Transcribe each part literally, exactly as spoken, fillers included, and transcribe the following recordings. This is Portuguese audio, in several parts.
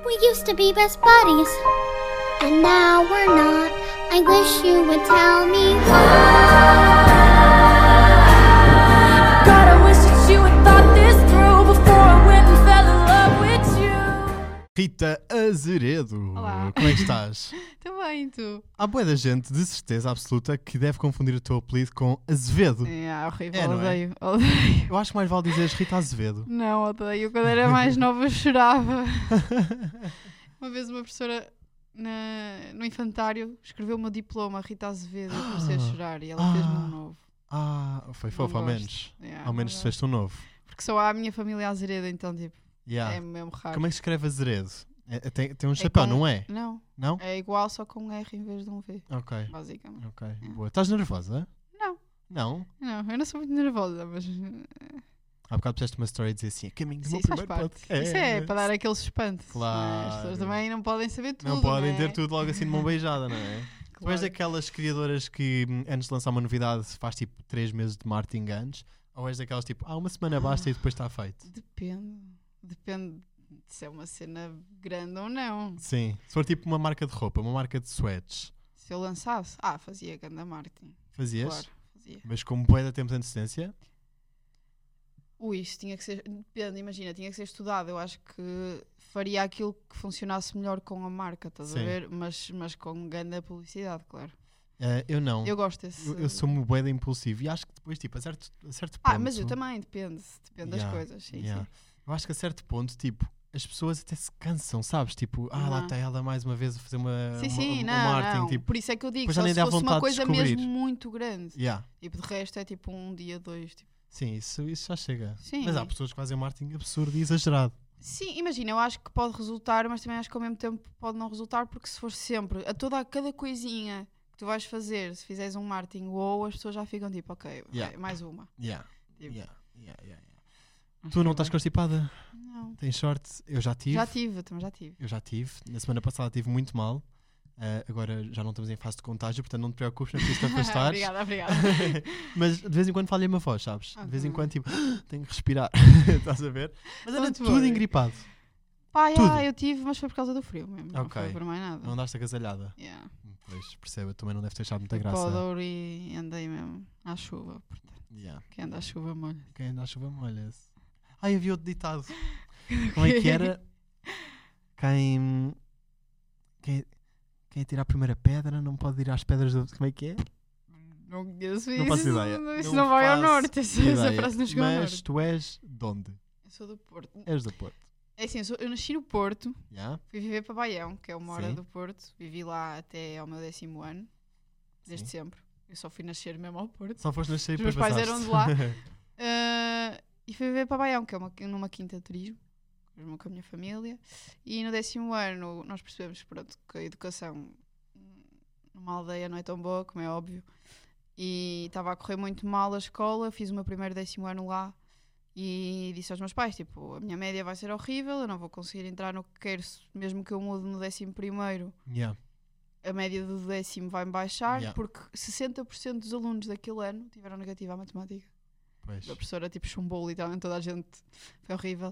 We used to be best buddies, and now we're not. I wish you would tell me why. God, I wish that you had thought this through before I went and fell in love with you. Rita Azeredo, Olá. como é que estás? Estou bem, tu? Há bué da gente, de certeza absoluta, que deve confundir o teu apelido com Azevedo. É horrível, É, não é? odeio, odeio. Eu acho que mais vale dizeres Rita Azevedo. Não, odeio. Quando era mais nova eu chorava. Uma vez uma professora na, no infantário escreveu o meu diploma, Rita Azevedo, e eu comecei a chorar e ela Ah. fez-me um novo. Ah, foi fofo, Não ao gosto. menos. Yeah, Ao menos não se fez um novo. gosto. Porque só há a minha família Azeredo, então tipo, Yeah. é mesmo raro. Como é que se escreve Azeredo? É- é- tem, tem um É chapéu, com- não é? Não, Não? é igual só com um R em vez de um V, Ok, basicamente. ok. Boa. Estás nervosa? Não. Não? Não, eu não sou muito nervosa, mas Há bocado puseste uma story e dizia assim, a caminho do sim, meu isso faz primeiro parte. podcast. Isso é para dar aquele suspense. não é? As Claro. pessoas também não podem saber tudo. Não podem né? ter tudo logo assim de mão beijada, não é? Tu és Claro. daquelas criadoras que hum, antes de lançar uma novidade faz tipo três meses de marketing antes? Ou és daquelas tipo, ah, uma semana basta e depois está feito? Depende. Depende se é uma cena grande ou não. Sim. Se for tipo uma marca de roupa, uma marca de sweats, Se eu lançasse, ah, fazia grande marketing. fazias? Claro, fazia. Mas com bué de tempo de antecedência? Ui, isso tinha que ser, depende, imagina, tinha que ser estudado. Eu acho que faria aquilo que funcionasse melhor com a marca, estás Sim. a ver? Mas, mas com grande publicidade, claro. Eh, eu não. Eu gosto desse. Eu, eu sou um bué de impulsivo e acho que depois, tipo, a certo, a certo ponto... Ah, mas eu também, depende. Depende Yeah, das coisas, sim, yeah. sim. Eu acho que a certo ponto, tipo, as pessoas até se cansam, sabes? Tipo, ah, lá Uhum. está ela mais uma vez a fazer uma, Sim, uma- sim, um não, marketing, não. tipo... Por isso é que eu digo, depois já só nem se dá fosse uma vontade de coisa descobrir. mesmo muito grande. Yeah. Tipo, de resto é tipo um dia, dois, tipo. Sim, isso, isso já chega. Sim. Mas há pessoas que fazem marketing absurdo e exagerado. Sim, imagina, eu acho que pode resultar, mas também acho que ao mesmo tempo pode não resultar, porque se for sempre a toda a cada coisinha que tu vais fazer, se fizeres um marketing ou as pessoas já ficam tipo, ok, Yeah. vai, mais uma. Yeah. Tipo, Yeah. Yeah, yeah, yeah. acho Tu não que estás vai. constipada? Não. Tens sorte? Eu já tive. Já tive, também já tive. Eu já tive. Na semana passada tive muito mal. Uh, agora já não estamos em fase de contágio, portanto não te preocupes, não precisas te afastar. Obrigada, obrigada. Mas de vez em quando falha-me a voz, sabes? De vez em Ok. quando tipo, tenho que respirar. Estás a ver? Mas anda Don't tudo worry. engripado. Pá, Tudo. já, eu tive, mas foi por causa do frio mesmo. Não Ok. foi por mais nada. Não andaste agasalhada. Yeah. Pois, percebo, também não deve ter achado muita Fui para graça. o Douro e andei mesmo à chuva. Portanto, Yeah. quem anda à chuva molha. Quem anda à chuva molha-se. Ai, havia outro ditado. Como é que era? Quem. Quem, quem atira a primeira pedra não pode ir às pedras do. Como é que é? Não conheço Não isso. faço ideia. Não, isso Não não, vai ao faço norte. Essa, essa ideia. frase não chegou ao Mas norte. tu és de onde? Eu sou do Porto. És do Porto. É assim, eu, sou- eu nasci no Porto, Yeah? fui viver para Baião, que é uma hora Sim. do Porto. Vivi lá até ao meu décimo ano, desde Sim. sempre. Eu só fui nascer mesmo ao Porto. Só foste nascer Os e meus depois pais passaste. eram de lá. Ah, e fui viver para Baião, que é uma, numa quinta de turismo, mesmo com a minha família. E no décimo ano nós percebemos pronto, que a educação hum, numa aldeia não é tão boa, como é óbvio. E estava a correr muito mal a escola, fiz o meu primeiro décimo ano lá e disse aos meus pais, tipo, a minha média vai ser horrível, eu não vou conseguir entrar no que quero, se- mesmo que eu mude no décimo primeiro, Yeah. a média do décimo vai-me baixar, Yeah. porque sessenta por cento dos alunos daquele ano tiveram negativa à matemática. Pois. A professora tipo chumbou literalmente toda a gente, foi horrível.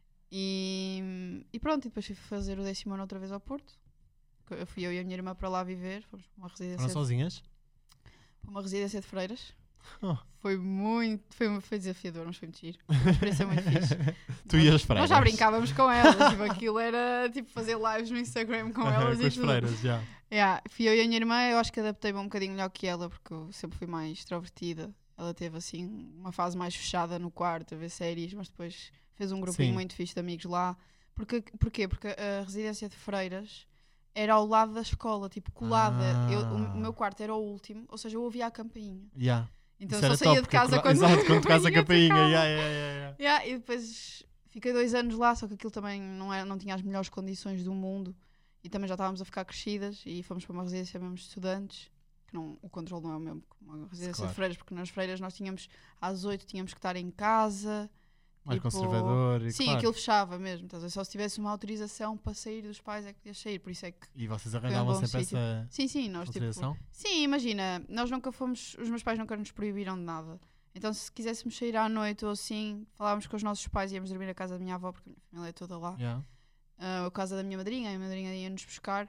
E, e pronto, e depois fui fazer o décimo ano outra vez ao Porto. Eu fui eu e a minha irmã para lá viver, fomos para uma residência, Foram de, sozinhas? para uma residência de freiras. Oh. Foi muito, foi, foi desafiador, mas foi muito giro. Foi uma experiência muito fixe. Tu e as freiras. Nós já brincávamos com elas, tipo, aquilo era tipo fazer lives no Instagram com elas Com e as tudo. freiras, já. Yeah, fui eu e a minha irmã, eu acho que adaptei-me um bocadinho melhor que ela, porque eu sempre fui mais extrovertida. Ela teve assim uma fase mais fechada no quarto, a ver séries, mas depois fez um grupinho Sim. muito fixe de amigos lá. Porque, porquê? Porque a residência de freiras era ao lado da escola, tipo colada. Ah. Eu, o, o meu quarto era o último, ou seja, eu ouvia a campainha. Yeah. Então Isso eu era só saía top, de porque casa acorda- quando, Exato, quando tocas a campainha. tocava. Yeah, yeah, yeah, yeah. Yeah, e depois fiquei dois anos lá, só que aquilo também não, era, não tinha as melhores condições do mundo e também já estávamos a ficar crescidas e fomos para uma residência mesmo de estudantes, que não, o controle não é o mesmo que uma residência Claro. de freiras, porque nas freiras nós tínhamos às oito tínhamos que estar em casa. Mais Tipo, conservador. E, Sim, claro. aquilo fechava mesmo, estás a ver? Só se tivesse uma autorização para sair dos pais é que podias sair, por isso é que... E vocês um arranjavam bom sempre sítio. essa Sim, sim, nós tipo... autorização? Sim, imagina, nós nunca fomos, os meus pais nunca nos proibiram de nada. Então se quiséssemos sair à noite ou assim, falávamos com os nossos pais e íamos dormir à casa da minha avó, porque a minha família é toda lá. Yeah. uh, a casa da minha madrinha, a minha madrinha ia-nos buscar,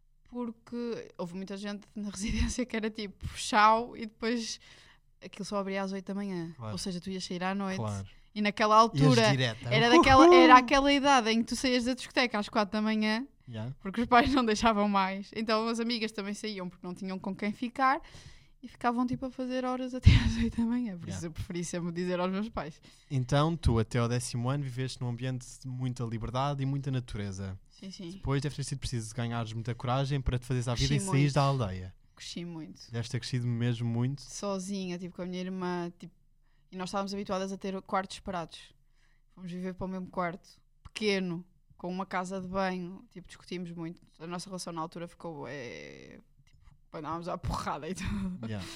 porque houve muita gente na residência que era tipo chau e depois aquilo só abria às oito da manhã. Claro. Ou seja, tu ias sair à noite. Claro. E naquela Ias altura direta. era, daquela, era aquela idade em que tu saías da discoteca às quatro da manhã, Yeah. porque os pais não deixavam mais. Então as amigas também saíam porque não tinham com quem ficar e ficavam tipo a fazer horas até às oito da manhã. Por Yeah. isso eu preferi sempre dizer aos meus pais. Então, tu até ao décimo ano viveste num ambiente de muita liberdade e muita natureza. Sim, sim. Depois deve ter sido preciso ganhares muita coragem para te fazeres à vida Cresci e saís muito. da aldeia. Cresci muito. Deves ter crescido mesmo muito. Sozinha, tipo com a minha irmã. Tipo, e nós estávamos habituadas a ter quartos separados. Fomos viver para o mesmo quarto. Pequeno. Com uma casa de banho. Tipo, discutimos muito. A nossa relação na altura ficou... É, tipo, andávamos à porrada e tudo. Yeah.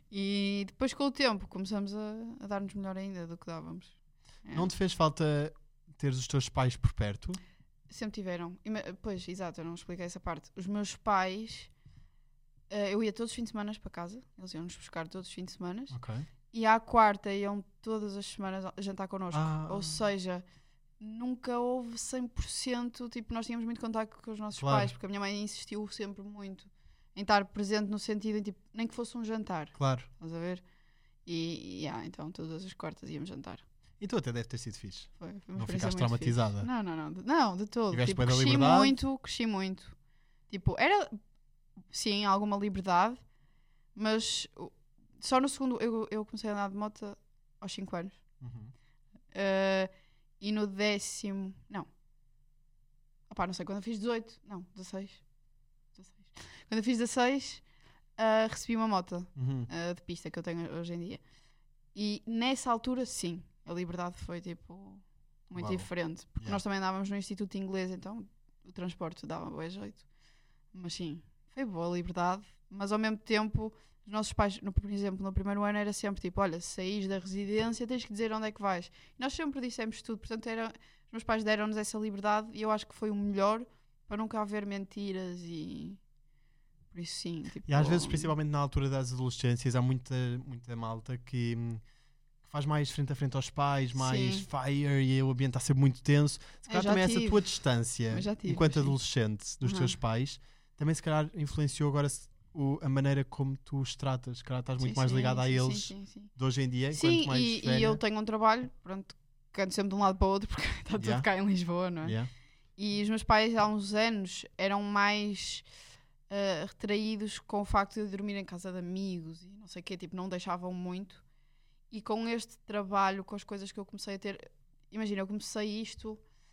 E depois com o tempo começamos a, a dar-nos melhor ainda do que dávamos. É. Não te fez falta teres os teus pais por perto? Sempre tiveram. E, pois, exato, eu não expliquei essa parte. Os meus pais, uh, eu ia todos os fins de semana para casa. Eles iam-nos buscar todos os fins de semana. Ok. E à quarta iam todas as semanas jantar connosco. Ah. Ou seja, nunca houve cem por cento. Tipo, nós tínhamos muito contato com os nossos Claro. pais, porque a minha mãe insistiu sempre muito em estar presente no sentido, em, tipo, nem que fosse um jantar. Claro. Estás a ver? E, e ah, então todas as quartas íamos jantar. E tu até deve ter sido fixe. Foi, foi uma Não experiência ficaste muito traumatizada? fixe. Não, não, não. De, não, de todo. Tiveste Tipo, bué da cresci liberdade? muito, cresci muito. Tipo, era, sim, alguma liberdade, mas uh, só no segundo, eu, eu comecei a andar de moto aos cinco anos. Uhum. Uh, e no décimo, não. Opá, não sei, quando eu fiz dezoito, não, dezasseis. dezasseis. Quando eu fiz dezasseis, uh, recebi uma moto Uhum. uh, de pista que eu tenho hoje em dia. E nessa altura, sim, a liberdade foi tipo muito Uau. diferente. Porque Yeah. nós também andávamos no Instituto Inglês, então o transporte dava bem jeito. Mas sim, foi boa a liberdade, mas ao mesmo tempo, os nossos pais, no, por exemplo, no primeiro ano era sempre tipo: olha, se saís da residência, tens que dizer onde é que vais. E nós sempre dissemos tudo, portanto, era, os meus pais deram-nos essa liberdade e eu acho que foi o melhor para nunca haver mentiras e. Por isso, sim. Tipo, E às vezes, principalmente na altura das adolescências, há muita, muita malta que hum, faz mais frente a frente aos pais, mais Sim. fire e o ambiente está a ser muito tenso. Se calhar já também essa tive. tua distância, Eu já tive, enquanto sim. adolescente, dos Uhum. teus pais, também se calhar influenciou agora se- o- a maneira como tu os tratas. Se calhar estás muito Sim, mais sim, ligada a sim, eles Sim, sim, sim. de hoje em dia, enquanto Sim, mais e, velha. e eu tenho um trabalho, pronto, que ando sempre de um lado para o outro, porque está tudo Yeah. cá em Lisboa, não é? Yeah. E os meus pais, há uns anos, eram mais uh, retraídos com o facto de dormir em casa de amigos e não sei o quê, tipo, não deixavam muito. E com este trabalho, com as coisas que eu comecei a ter, imagina, eu comecei isto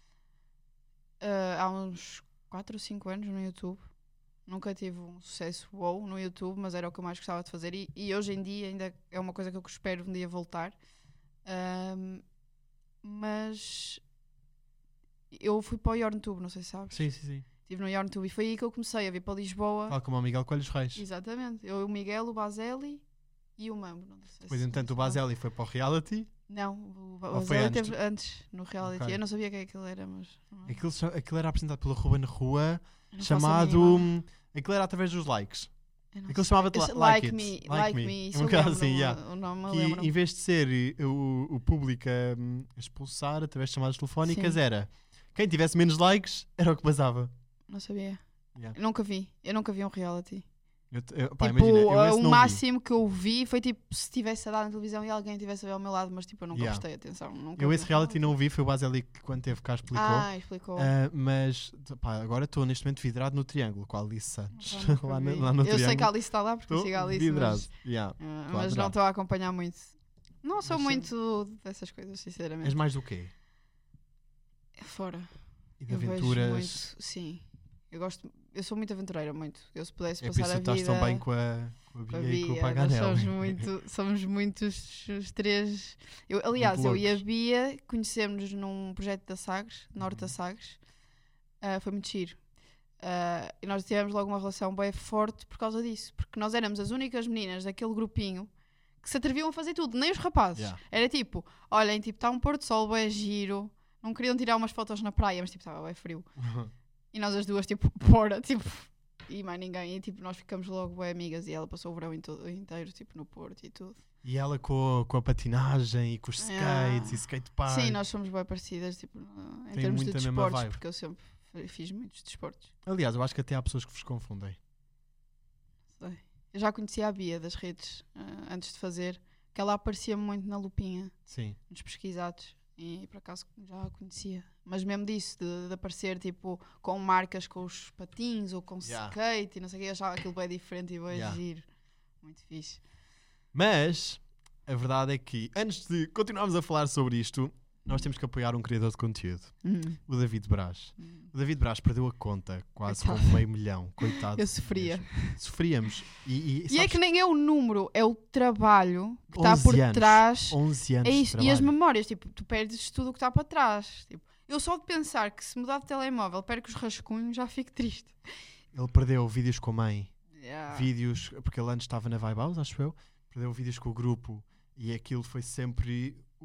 uh, há uns quatro ou cinco anos no YouTube. Nunca tive um sucesso wow no YouTube, mas era o que eu mais gostava de fazer. E, e hoje em dia ainda é uma coisa que eu espero um dia voltar. Um, mas eu fui para o YornTube, não sei se sabes. Sim, sim, sim. Estive no YornTube e foi aí que eu comecei a vir para Lisboa. Fala como o Miguel Coelhos Reis. Exatamente. Eu, o Miguel, o Baseli e o Mambo. Não sei Depois, se- entanto, o se- Baseli foi para o reality. Não, o Ba- Ou o foi Baseli antes? teve antes no reality. Ok. Eu não sabia o que aquilo era, mas. Aquilo, cha- aquilo era apresentado pela Ruben Rua, Eu não faço a chamado... mínima. Aquilo era através dos likes. Eu não Aquilo sei. chamava-te Eu li- sei- Like Like It. Me. Like Like Me. Me. É Isso um eu bocado lembro-me, assim, yeah. O nome eu Que lembro. em vez de ser eh, o, o público a, a expulsar através de chamadas telefónicas, Sim. era quem tivesse menos likes era o que basava. Não sabia. Yeah. Eu nunca vi. Eu nunca vi um reality. Eu, te- eu, pá, tipo, imagina, eu esse o não máximo que eu vi foi tipo se estivesse a dar na televisão e alguém estivesse a ver ao meu lado, mas tipo eu nunca Yeah. prestei atenção. Nunca vi. Eu vi esse um reality não vi, foi o Baseli que quando teve cá explicou. Ah, explicou. Ah, mas pá, agora estou neste momento vidrado no Triângulo com a Alice Santos. Nunca- nunca lá, no, vi. lá no eu sei que a Triângulo. Alice está lá porque eu Estou sigo a Alice, vidrado. mas, Yeah. ah, Estou a mas não adorar. estou a acompanhar muito. Não sou Mas muito dessas coisas, sinceramente. És mais do quê? Fora. E de Eu vejo aventuras? muito, sim. Eu gosto, eu sou muito aventureira, muito. Eu se pudesse É por isso passar que tu a estás vida tão bem com a, com a com a Bia e com o Bia, nós Paganel. somos muito, somos muitos os três. Eu, aliás, Muito eu e a loucos. Bia conhecemos-nos num projeto da Sagres, Norte da Uhum. Sagres. Ah, foi muito giro. Ah, e nós tivemos logo uma relação bem forte por causa disso, porque nós éramos as únicas meninas daquele grupinho que se atreviam a fazer tudo, nem os rapazes. Yeah. Era tipo, olhem, tipo, está um pôr do sol bem giro, não queriam tirar umas fotos na praia, mas tipo, estava bem frio. E nós as duas, tipo, bora, tipo, e mais ninguém. E tipo, nós ficamos logo bem amigas e ela passou o verão em todo- inteiro, tipo, no Porto e tudo. E ela com, a- com a patinagem e com os skates Ah. e skatepark. Sim, nós somos bem parecidas, tipo, no- em Tem termos de muito a mesma desportos, vibe. porque eu sempre f- fiz muitos desportos. Aliás, eu acho que até há pessoas que vos confundem. Sei. Eu já conhecia a Bia das redes ah, antes de fazer, que ela aparecia muito na lupinha, Sim. nos pesquisados. E por acaso já a conhecia. Mas mesmo disso, de, de aparecer tipo com marcas com os patins ou com Yeah. skate e não sei o que, eu achava aquilo bem diferente e bem Yeah. giro. Muito fixe. Mas a verdade é que, antes de continuarmos a falar sobre isto, nós temos que apoiar um criador de conteúdo, Hum. o David Braz. Hum. O David Braz perdeu a conta, quase Coitado. com meio milhão. Coitado. Eu sofria. mesmo. Sofríamos. E, e, E é sabes, que nem é o número, é o trabalho que está por onze anos. trás. onze anos É de isso. E as trabalho. memórias, tipo, tu perdes tudo o que está para trás. Tipo, eu só de pensar que se mudar de telemóvel perco os rascunhos já fico triste. Ele perdeu vídeos com a mãe, Yeah. vídeos, porque ele antes estava na Vibe House, acho eu, perdeu vídeos com o grupo e aquilo foi sempre... O,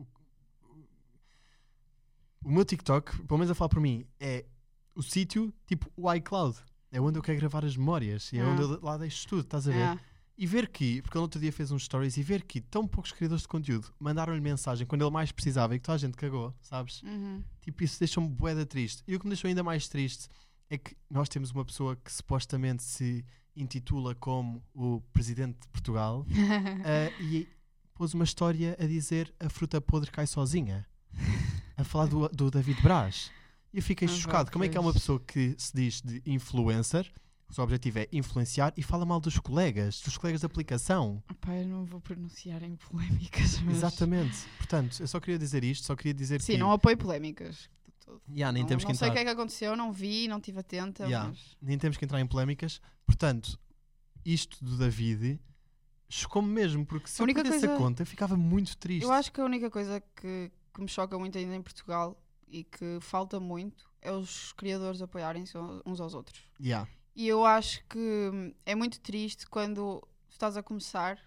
o meu TikTok, pelo menos a falar por mim, é o sítio, tipo o iCloud. É onde eu quero gravar as memórias e é Ah. onde eu lá deixo tudo, estás a ver? Yeah. E ver que, porque ele outro dia fez uns stories, e ver que tão poucos criadores de conteúdo mandaram-lhe mensagem quando ele mais precisava e que toda a gente cagou, sabes? Uhum. Tipo, isso deixou-me bué da triste. E o que me deixou ainda mais triste é que nós temos uma pessoa que supostamente se intitula como o Presidente de Portugal ah, e pôs uma história a dizer a fruta podre cai sozinha. A falar do, do David Braz. E eu fiquei Ah, chocado. vá, Como é que é uma pois. pessoa que se diz de influencer, o seu objetivo é influenciar e fala mal dos colegas, dos colegas de aplicação? Epá, eu não vou pronunciar em polémicas, mas... Exatamente. Portanto, eu só queria dizer isto, só queria dizer Sim, que... não apoio polémicas. de todo. Yeah, nem não temos não que sei o entrar... que é que aconteceu, não vi, não estive atenta, Yeah. mas... nem temos que entrar em polémicas. Portanto, isto do David chocou-me mesmo, porque se A eu única perdesse a coisa- conta, eu ficava muito triste. Eu acho que a única coisa que, que me choca muito ainda em Portugal e que falta muito é os criadores apoiarem-se uns aos outros. Yeah. E eu acho que hum, é muito triste quando tu estás a começar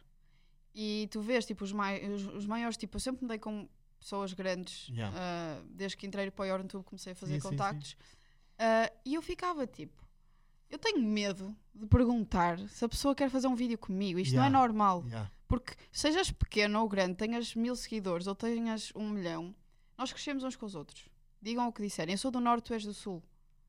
e tu vês tipo, os, mai os, os maiores. Tipo, eu sempre me dei com pessoas grandes, Yeah. ah, desde que entrei para o YouTube comecei a fazer Sim, sim, contactos. Ah, e eu ficava tipo, eu tenho medo de perguntar se a pessoa quer fazer um vídeo comigo. Isto Yeah. não é normal. Yeah. Porque sejas pequeno ou grande, tenhas mil seguidores ou tenhas um milhão, nós crescemos uns com os outros. Digam o que disserem. Eu sou do Norte, tu és do Sul.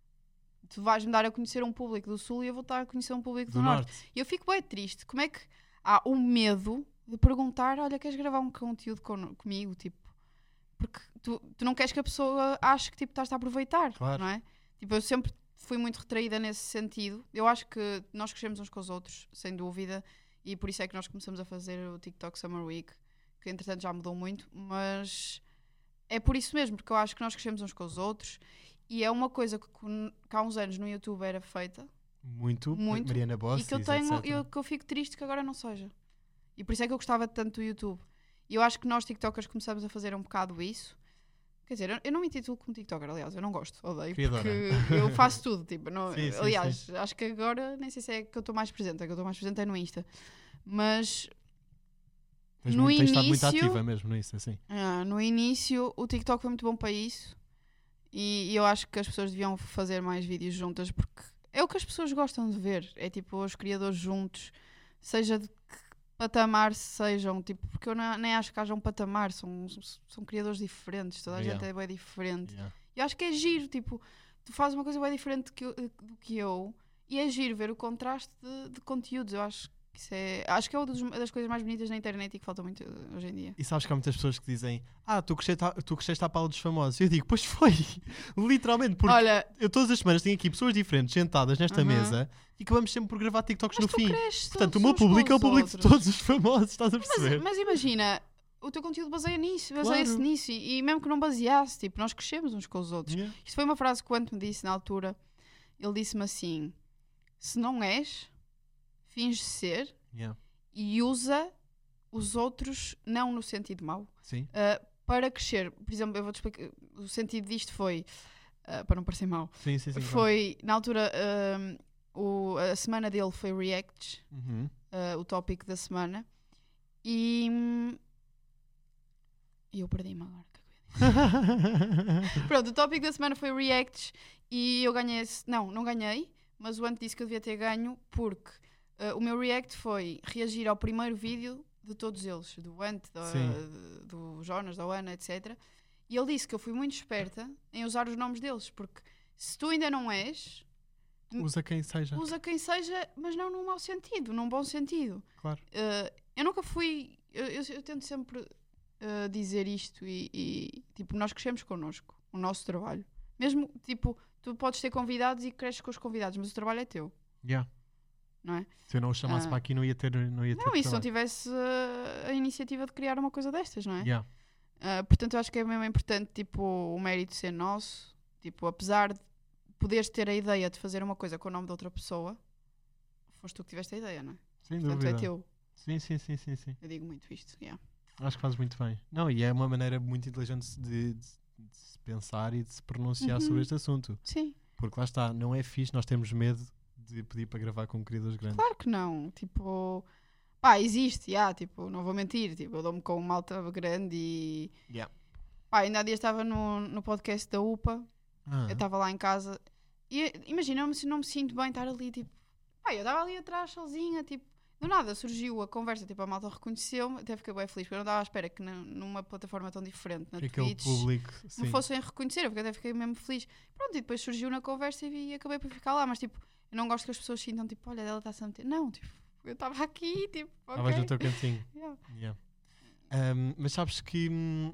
Tu vais-me dar a conhecer um público do Sul e eu vou estar a conhecer um público do, Do Norte. Norte. E eu fico bem triste. Como é que há o medo de perguntar, olha, queres gravar um conteúdo con- comigo? Tipo, porque tu, tu não queres que a pessoa ache que tipo, estás a aproveitar, Claro. não é? Tipo, eu sempre fui muito retraída nesse sentido. Eu acho que nós crescemos uns com os outros, sem dúvida, e por isso é que nós começamos a fazer o TikTok Summer Week, que entretanto já mudou muito, mas é por isso mesmo, porque eu acho que nós crescemos uns com os outros e é uma coisa que, com- que há uns anos no YouTube era feita Muito. Muito. Mariana Bossis, e que eu tenho, etcétera. eu, que eu fico triste que agora não seja. E por isso é que eu gostava tanto do YouTube. E eu acho que nós TikTokers começamos a fazer um bocado isso. Quer dizer, eu, eu não me intitulo como TikToker, aliás, eu não gosto, odeio, Criadora. porque eu faço tudo, tipo, não- Sim, sim, aliás, sim. acho que agora, nem sei se é que eu estou mais presente, é que eu estou mais presente é no Insta, mas Tens, no muito, tens estado muito início- ativa mesmo nisso, assim. ah, no início o TikTok foi muito bom para isso e, e eu acho que as pessoas deviam fazer mais vídeos juntas porque é o que as pessoas gostam de ver, é tipo os criadores juntos, seja de que patamar sejam, tipo, porque eu não- nem acho que haja um patamar, são, são criadores diferentes, toda a Yeah. gente é bem diferente. Yeah. Eu acho que é giro, tipo, tu fazes uma coisa bem diferente que eu- do que eu e é giro ver o contraste de, de conteúdos. Eu acho que isso é, acho que é uma dos- das coisas mais bonitas na internet e que falta muito eh, hoje em dia. E sabes que há muitas pessoas que dizem: Ah, tu cresceste, à- tu cresceste à pala dos famosos. Eu digo: Pois foi, literalmente, porque Olha, eu todas as semanas tenho aqui pessoas diferentes sentadas nesta Uhum. mesa e acabamos sempre por gravar TikToks mas no tu fim. cresces Portanto, o todos meu uns com público é o os público de outros. todos os famosos, estás a perceber? Mas, mas imagina, o teu conteúdo baseia nisso, baseia-se Claro. nisso e, e mesmo que não baseasse, tipo, nós crescemos uns com os outros. Yeah. Isto foi uma frase que o Ant me disse na altura. Ele disse-me assim: se não és, finge ser Yeah. e usa os outros, não no sentido mau, Sim. uh, para crescer. Por exemplo, eu vou-te explicar. O sentido disto foi, uh, para não parecer mau, Sim, sim, sim. claro. foi, na altura, um, o, a semana dele foi Reacts, Uhum. uh, o tópico da semana, e, hum, e eu perdi-me agora. o que é que eu ia dizer? Pronto, o tópico da semana foi Reacts e eu ganhei esse. Não, não ganhei, mas o Ant disse que eu devia ter ganho porque uh, o meu React foi reagir ao primeiro vídeo de todos eles, do Ant, da- Sim. do Jonas, da Ana, etcétera. E ele disse que eu fui muito esperta em usar os nomes deles, porque se tu ainda não és, Usa quem seja. usa quem seja, mas não num mau sentido, num bom sentido. Claro. Uh, eu nunca fui. Eu, eu, eu tento sempre uh, dizer isto e, e, tipo, nós crescemos connosco, o nosso trabalho. Mesmo, tipo, tu podes ter convidados e cresces com os convidados, mas o trabalho é teu, Yeah. não é? Se eu não o chamasse Ah. para aqui, não ia ter. Não, ia ter Não, e se não trabalho. tivesse uh, a iniciativa de criar uma coisa destas, não é? Yeah. Uh, portanto, eu acho que é mesmo importante, tipo, o mérito ser nosso. Tipo, apesar de poderes ter a ideia de fazer uma coisa com o nome de outra pessoa, foste tu que tiveste a ideia, não é? Sem Portanto, dúvida. é teu. Sim, sim, sim, sim, sim. Eu digo muito isto, yeah. Acho que fazes muito bem. Não, e é uma maneira muito inteligente de, de- de se pensar e de se pronunciar Uhum. sobre este assunto. Sim, Porque lá está, não é fixe, nós temos medo de pedir para gravar com criadores grandes. claro que não. Tipo, pá, existe, yeah, tipo, não vou mentir. Tipo, eu dou-me com um malta grande e. Yeah. Pá, ainda há dias estava no, no podcast da U P A, Ah, eu estava lá em casa e imagina, eu não me, não me sinto bem estar ali, tipo. Pá, eu estava ali atrás sozinha, tipo. Do nada surgiu a conversa, tipo, a malta reconheceu-me, até fiquei bem feliz, porque eu não estava à espera que na- numa plataforma tão diferente, na que aquele Twitch, público. Sim. me fossem reconhecer, porque até fiquei mesmo feliz. Pronto, e depois surgiu na conversa e, vi, e acabei por ficar lá, mas tipo, eu não gosto que as pessoas sintam, tipo, olha, ela está-se a meter. Não, tipo, eu estava aqui, tipo, Estavas ok. no teu cantinho. Yeah. Yeah. Um, mas sabes que hum,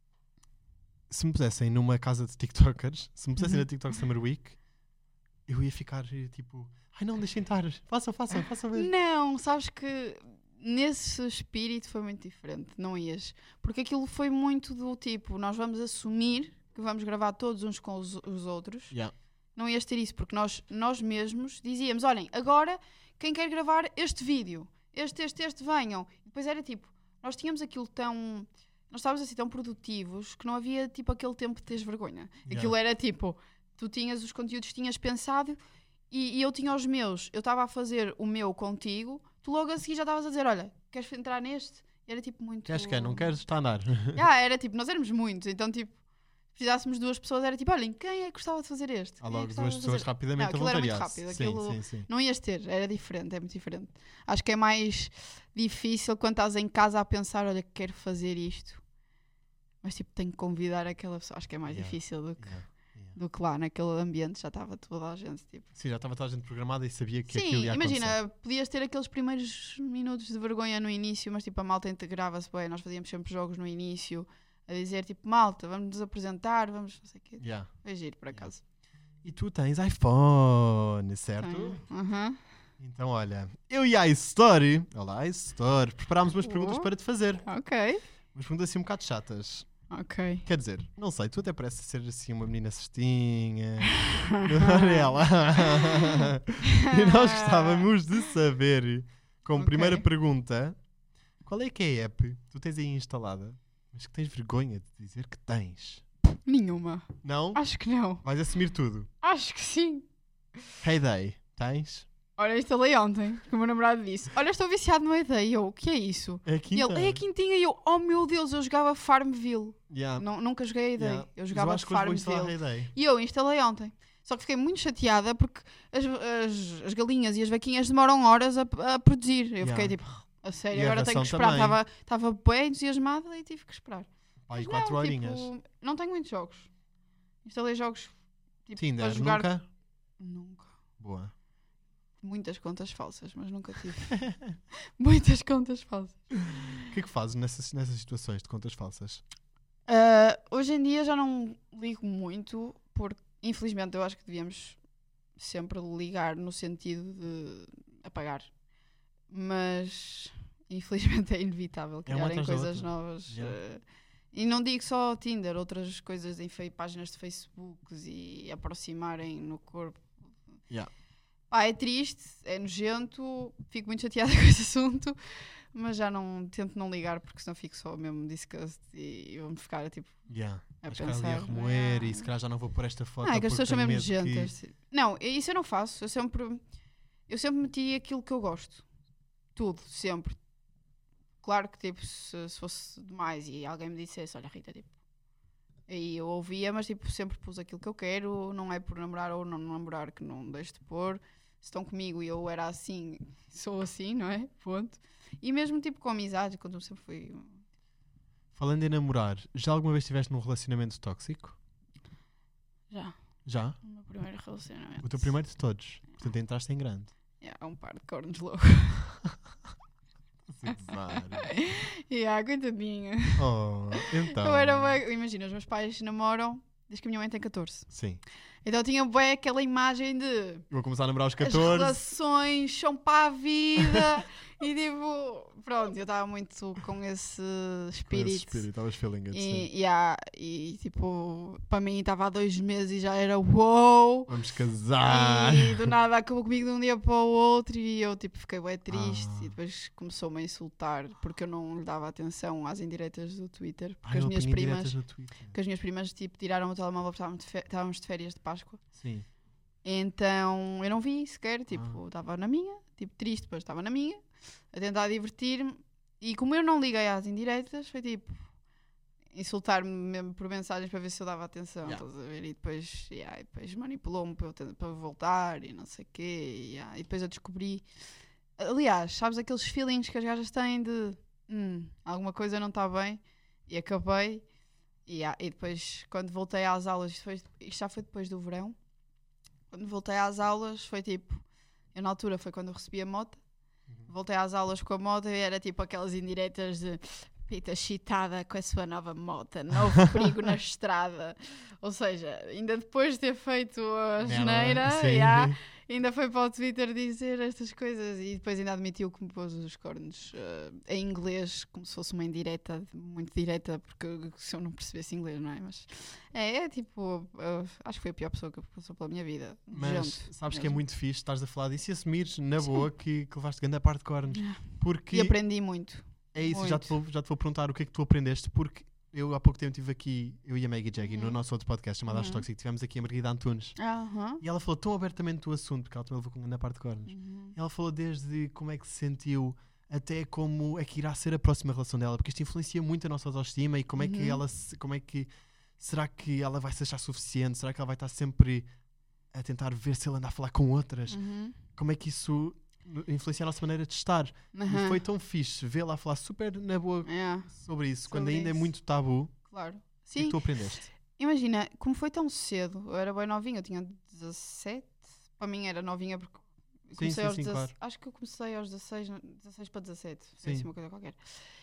se me pusessem numa casa de TikTokers, se me pusessem Uhum. na TikTok Summer Week, eu ia ficar eh, tipo, ai não, deixem estar, façam, façam, façam ver. Não, sabes que nesse espírito foi muito diferente, não ias. Porque aquilo foi muito do tipo, nós vamos assumir que vamos gravar todos uns com os, os outros. Yeah. Não ias ter isso, porque nós, nós mesmos dizíamos, olhem, agora quem quer gravar este vídeo, este, este, este, venham. E depois era tipo, nós tínhamos aquilo tão... Nós estávamos assim tão produtivos que não havia tipo aquele tempo de teres vergonha. Yeah. Aquilo era tipo, tu tinhas os conteúdos que tinhas pensado e, e eu tinha os meus. Eu estava a fazer o meu contigo, tu logo a seguir já estavas a dizer, olha, queres entrar neste? E era tipo muito... Queres que é? Não queres? Está a andar. Ah, era tipo, nós éramos muitos, então tipo, se precisássemos de duas pessoas, era tipo, olhem, quem é que gostava de fazer este? Há Quem é logo que gostava duas de pessoas fazer? rapidamente Não, aquilo era muito voluntariar-se. rápido, Sim, aquilo- sim, sim. Não ias ter, era diferente, é muito diferente. Acho que é mais difícil quando estás em casa a pensar, olha, quero fazer isto. Mas tipo, tenho que convidar aquela pessoa. Acho que é mais Yeah. difícil do que, Yeah, yeah. do que lá, naquele ambiente já estava toda a gente. Tipo. Sim, já estava toda a gente programada e sabia que Sim, aquilo ia imagina, acontecer. podias ter aqueles primeiros minutos de vergonha no início, mas tipo, a malta integrava-se bem. Nós fazíamos sempre jogos no início, a dizer tipo, malta, vamos nos apresentar, vamos não sei o quê. Yeah. Foi giro, por acaso. E tu tens iPhone, certo? Tenho. Uhum. Então, olha, eu e a iStory, olá, iStory, preparámos umas perguntas Oh. para te fazer. Ok, Umas perguntas assim um bocado chatas. ok. Quer dizer, não sei, tu até pareces ser assim uma menina cestinha. Olha ela. E nós gostávamos de saber, como Ok. primeira pergunta, qual é que é a app que tu tens aí instalada, mas que tens vergonha de dizer que tens? Nenhuma. Não? Acho que não. Vais assumir tudo. Acho que sim. Heyday, tens? Olha, instalei ontem, que o meu namorado disse. Olha, estou viciado no Heyday. E eu, o que é isso? É a E quinta. ele, é a quintinha. E eu, oh meu Deus, eu jogava Farmville. Yeah. Não, nunca joguei Heyday. Yeah. Eu Mas jogava acho que hoje vou instalar Farmville. Heyday. E eu instalei ontem. Só que fiquei muito chateada porque as, as, as galinhas e as vaquinhas demoram horas a, a produzir. Eu Yeah. fiquei tipo, a sério, E a agora tenho que ração esperar. também. Estava estava bem entusiasmada e tive que esperar. Pá, e Mas quatro não, horinhas. tipo, não tenho muitos jogos. Instalei jogos tipo, Tinder, para jogar. nunca? Nunca. Boa. Muitas contas falsas, mas nunca tive. Muitas contas falsas. O que é que fazes nessas, nessas situações de contas falsas? Ah, hoje em dia já não ligo muito, porque infelizmente eu acho que devíamos sempre ligar no sentido de apagar. Mas infelizmente é inevitável É uma criarem atrás da coisas outra. novas. Yeah. ah, e não digo só Tinder, outras coisas em fe- páginas de Facebook e aproximarem no corpo. Yeah. Pá, é triste, é nojento, fico muito chateada com esse assunto, mas já não tento não ligar porque senão fico só mesmo disgust e vou-me ficar tipo Yeah. a Vais ficar ali a pensar. remoer "Ah, e se calhar já não vou pôr esta foto. ah, é que as porque pessoas são tenho mesmo medo que- nojentas. Não, isso eu não faço. Eu sempre, eu sempre meti aquilo que eu gosto. Tudo, sempre. Claro que tipo, se, se fosse demais e alguém me dissesse, olha Rita, tipo, aí eu ouvia, mas tipo, sempre pus aquilo que eu quero, não é por namorar ou não namorar que não deixo de pôr. Se estão comigo e eu era assim, sou assim, não é? Ponto. E mesmo tipo com amizade, quando eu sempre fui. Falando em namorar, já alguma vez estiveste num relacionamento tóxico? Já. Já? O meu primeiro relacionamento. O teu primeiro de todos. Portanto, entraste em grande. Yeah, um par de cornos louco. Yeah, coitadinha. Oh, então. Eu era bem... Imagina, os meus pais namoram desde que a minha mãe tem catorze. Sim. Então eu tinha bem aquela imagem de... Vou começar a namorar aos As catorze. relações são para a vida. E tipo... Pronto, eu estava muito com esse Com esse espírito. espírito, estavas feeling it, sim. E, yeah, e tipo, para mim estava há dois meses e já era uou. Vamos casar. E do nada acabou comigo de um dia para o outro e eu tipo fiquei bem triste Ah. e depois começou-me a insultar porque eu não lhe dava atenção às indiretas do Twitter. Porque Ai, as eu minhas apanhei primas, diretas no Twitter. porque as minhas primas tipo tiraram o telemóvel porque estávamos de fe- estávamos de férias de Páscoa. Sim. Então eu não vi sequer, tipo, Ah. estava na minha, tipo triste, depois estava na minha, a tentar divertir-me. E como eu não liguei às indiretas, foi tipo insultar-me mesmo por mensagens para ver se eu dava atenção, Yeah. estás a ver? E depois, yeah, e depois manipulou-me para eu, ten- para eu voltar e não sei o quê. E, yeah, e depois eu descobri. Aliás, sabes aqueles feelings que as gajas têm de hum, alguma coisa não está bem e acabei. E, yeah, e depois, quando voltei às aulas, isto, foi, isto já foi depois do verão. Quando voltei às aulas, foi tipo. Eu, na altura, foi quando eu recebi a moto. Voltei às aulas com a moto e era tipo aquelas indiretas de Pita chitada com a sua nova moto, novo perigo na estrada. Ou seja, ainda depois de ter feito a geneira, Sim. yeah, ainda foi para o Twitter dizer estas coisas e depois ainda admitiu que me pôs os cornos uh, em inglês, como se fosse uma indireta, muito direta, porque se eu não percebesse inglês, não é? Mas é, é tipo, uh, acho que foi a pior pessoa que passou pela minha vida. Mas Gente, sabes que é mesmo. muito fixe, estás a falar disso e assumires na Sim. boa que, que levaste grande a parte de cornos. Porque E aprendi muito. é isso, já te, muito. vou, já te vou perguntar o que é que tu aprendeste, porque eu há pouco tempo estive aqui, eu e a Maggie Jackie, no Uhum. nosso outro podcast chamado As Uhum. Tóxico, tivemos aqui a Margarida Antunes. Aham. E ela falou tão abertamente do assunto, porque ela também levou com grande parte de cornos. Uhum. Ela falou desde como é que se sentiu até como é que irá ser a próxima relação dela, porque isto influencia muito a nossa autoestima e como é que Uhum. ela se- como é que será que ela vai se achar suficiente? Será que ela vai estar sempre a tentar ver se ela anda a falar com outras? Uhum. Como é que isso influencia a nossa maneira de estar? E Aham. foi tão fixe vê-la a falar super na boa É, sobre isso, Sobre quando ainda é isso. muito tabu. claro. O que é Sim, que tu aprendeste? imagina, como foi tão cedo, eu era bem novinha, eu tinha dezassete, para mim era novinha porque eu comecei sim, aos sim, dezasseis, claro. acho que eu comecei aos dezasseis, dezasseis para dezassete, Sim. foi assim uma coisa qualquer.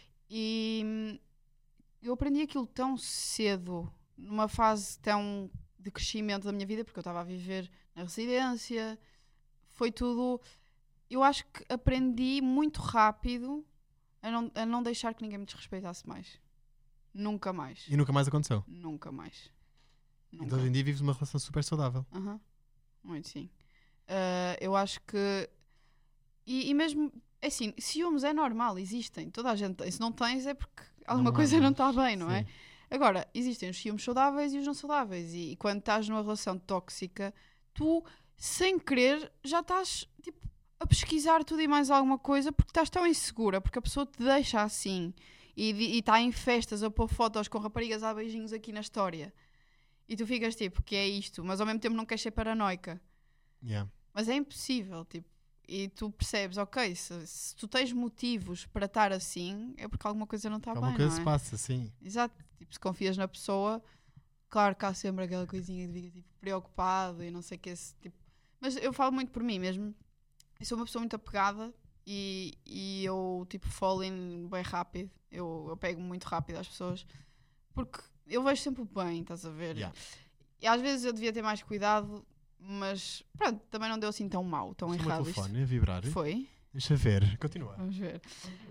E hum, eu aprendi aquilo tão cedo, numa fase tão de crescimento da minha vida, porque eu estava a viver na residência, foi tudo. Eu acho que aprendi muito rápido a não, a não deixar que ninguém me desrespeitasse mais. Nunca mais. E nunca mais aconteceu. Nunca mais. Nunca. Então hoje em dia vives uma relação super saudável. Aham. Muito sim. Ah, eu acho que. E, e mesmo. É assim, ciúmes é normal, existem. Toda a gente tem. Se não tens é porque alguma Não há, coisa não é? não está bem, não é? Sim. Agora, existem os ciúmes saudáveis e os não saudáveis. E, e quando estás numa relação tóxica, tu, sem querer, já estás tipo, a pesquisar tudo e mais alguma coisa porque estás tão insegura, porque a pessoa te deixa assim e está em festas a pôr fotos com raparigas a beijinhos aqui na história. E tu ficas tipo, que é isto? Mas ao mesmo tempo não queres ser paranoica. Yeah. Mas é impossível, tipo. E tu percebes, ok, se, se tu tens motivos para estar assim, é porque alguma coisa não está bem, Alguma coisa não se é? passa, sim. Exato. Tipo, se confias na pessoa, claro que há sempre aquela coisinha de fica tipo, preocupado e não sei o que. Esse, tipo. Mas eu falo muito por mim mesmo. Eu sou uma pessoa muito apegada e, e eu, tipo, fall in bem rápido. Eu, eu pego muito rápido às pessoas porque eu vejo sempre o bem, estás a ver? Yeah. E às vezes eu devia ter mais cuidado, mas pronto, também não deu assim tão mal, tão Isto é o meu errado. Isto telefone a vibrar. foi. Deixa ver. Continua. Vamos ver.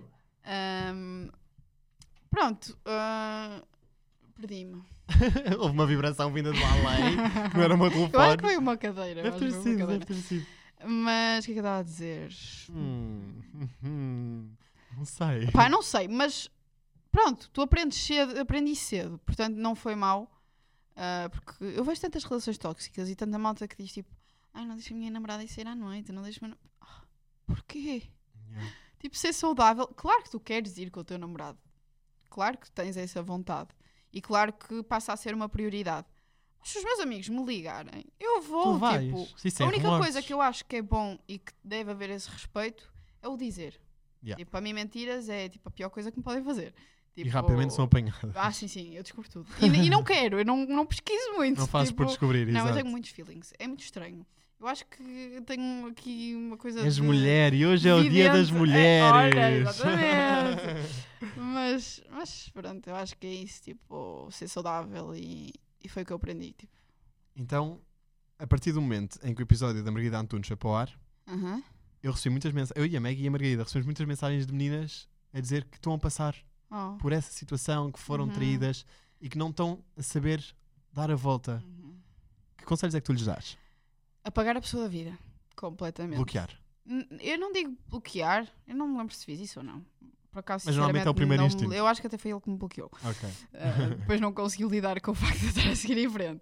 Ahm, pronto. ah, Perdi-me. Houve uma vibração vinda do além. que Não era o meu telefone. Eu acho que foi uma cadeira. eu Deve acho ter que foi uma sido, cadeira. deve ter sido. Mas o que é que eu estava a dizer? Hum, hum, não sei. Pá, não sei, mas pronto, tu aprendes cedo, aprendi cedo, portanto não foi mau. ah, porque eu vejo tantas relações tóxicas e tanta malta que diz tipo, ai, não deixa a minha namorada ir sair à noite, não deixa-me. Ah, porquê? Yeah. Tipo, ser saudável. Claro que tu queres ir com o teu namorado. Claro que tens essa vontade. E claro que passa a ser uma prioridade. Mas se os meus amigos me ligarem, eu vou, Tu vais. tipo... Sim, sem A única remorsos. coisa que eu acho que é bom e que deve haver esse respeito é o dizer. Yeah. Tipo, para mim mentiras é tipo a pior coisa que me podem fazer. E Tipo, rapidamente são apanhadas. Ah, sim, sim, eu descubro tudo. E, e não quero, eu não, não pesquiso muito. Não fazes tipo, por descobrir, Não, exato. eu tenho muitos feelings. É muito estranho. Eu acho que tenho aqui uma coisa És de... mulher e hoje é o dia das vidente. É, mulheres. olha, exatamente. mas, mas pronto, eu acho que é isso, tipo, ser saudável e, e foi o que eu aprendi. Tipo. Então, a partir do momento em que o episódio da Margarida Antunes foi para o ar, Uhum. eu recebi muitas mensagens, eu e a Maggie e a Margarida recebemos muitas mensagens de meninas a dizer que estão a passar Oh. por essa situação, que foram Uhum. traídas e que não estão a saber dar a volta. Uhum. Que conselhos é que tu lhes dás? Apagar a pessoa da vida, completamente. Bloquear. N- Eu não digo bloquear, eu não me lembro se fiz isso ou não. Por acaso, Mas normalmente é o sinceramente, primeiro não me- instinto. Eu acho que até foi ele que me bloqueou. Ok. Uh, depois não conseguiu lidar com o facto de eu estar a seguir em frente.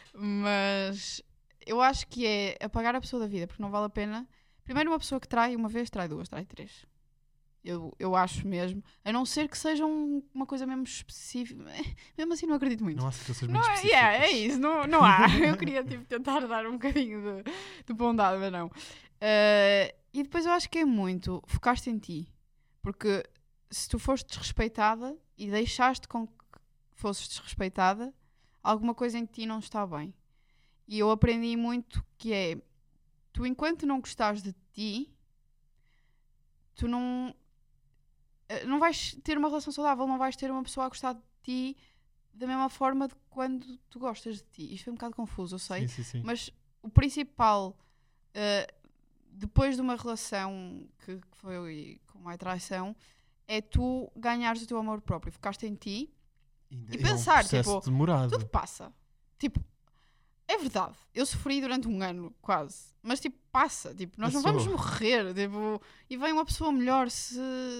Mas eu acho que é apagar a pessoa da vida, porque não vale a pena. Primeiro, uma pessoa que trai uma vez, trai duas, trai três. Eu, eu acho mesmo. A não ser que seja um- uma coisa mesmo específica. Mesmo assim, não acredito muito. Não há situações Não, muito é, específicas. yeah, é isso, não, não há. Eu queria tipo, tentar dar um bocadinho de, de bondade, mas não. Uh, e depois eu acho que é muito focaste em ti. Porque se tu foste desrespeitada e deixaste com que fosses desrespeitada, alguma coisa em ti não está bem. E eu aprendi muito que é, tu enquanto não gostares de ti, tu não, eh, não vais ter uma relação saudável, não vais ter uma pessoa a gostar de ti da mesma forma de quando tu gostas de ti. Isto foi um bocado confuso, eu sei. Sim, sim, sim. Mas o principal, uh, depois de uma relação que, que foi com uma traição, é tu ganhares o teu amor próprio. Focaste em ti Ainda e é um pensar, processo tipo, demorado. tudo passa. Tipo, é verdade. Eu sofri durante um ano, quase. Mas, tipo, passa. Tipo, nós não Passou. vamos morrer. Tipo, e vem uma pessoa melhor se,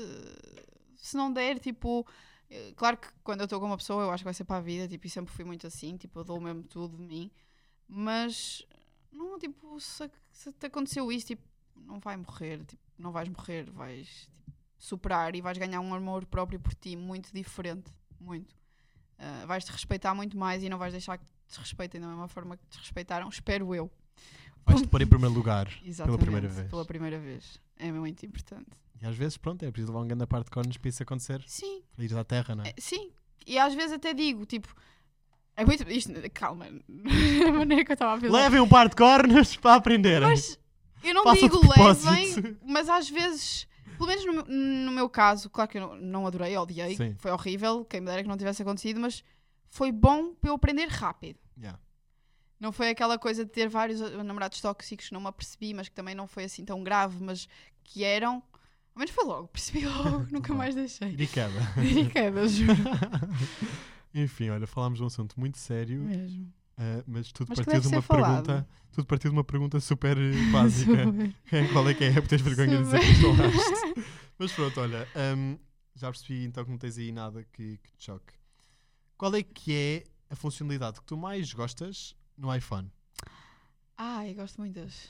se não der, tipo... eh, Claro que quando eu estou com uma pessoa, eu acho que vai ser para a vida. Tipo, e sempre fui muito assim. Tipo, eu dou mesmo tudo de mim. Mas, não, tipo, se, se te aconteceu isso, tipo, não vai morrer. Tipo, não vais morrer. Vais, tipo, superar e vais ganhar um amor próprio por ti muito diferente. Muito. Uh, vais-te respeitar muito mais e não vais deixar que te desrespeitem da mesma forma que te respeitaram, espero eu. Vais-te pôr em primeiro lugar Exatamente, pela primeira vez. Pela primeira vez. É muito importante. E às vezes, pronto, é preciso levar um grande parte de cornos para isso acontecer. Sim, Para ir à terra, não é? é, sim. E às vezes até digo, tipo, é muito. Isto, calma, a maneira que eu estava a pensar. Levem um par de cornos para aprenderem. Mas eu não Façam de digo propósito. levem, mas às vezes, pelo menos no, meu- no meu caso, claro que eu não, não adorei, odiei, Sim. foi horrível, quem me dera que não tivesse acontecido, mas foi bom para eu aprender rápido. Yeah. Não foi aquela coisa de ter vários uh, namorados tóxicos que não me apercebi, mas que também não foi assim tão grave, mas que eram. Ao menos foi logo, percebi logo, nunca Bom. mais deixei. E queda. E queda, juro. Enfim, olha, falámos de um assunto muito sério, Mesmo. uh, mas tudo Mas que partiu de deve uma ser falado. pergunta. Tudo partiu de uma pergunta super eh, básica. Super. Qual é que é? Porque tens vergonha de dizer que Super. falaste. Mas pronto, olha, um, já percebi então que não tens aí nada que, que te choque. Qual é que é a funcionalidade que tu mais gostas no iPhone? Ai, gosto muito das.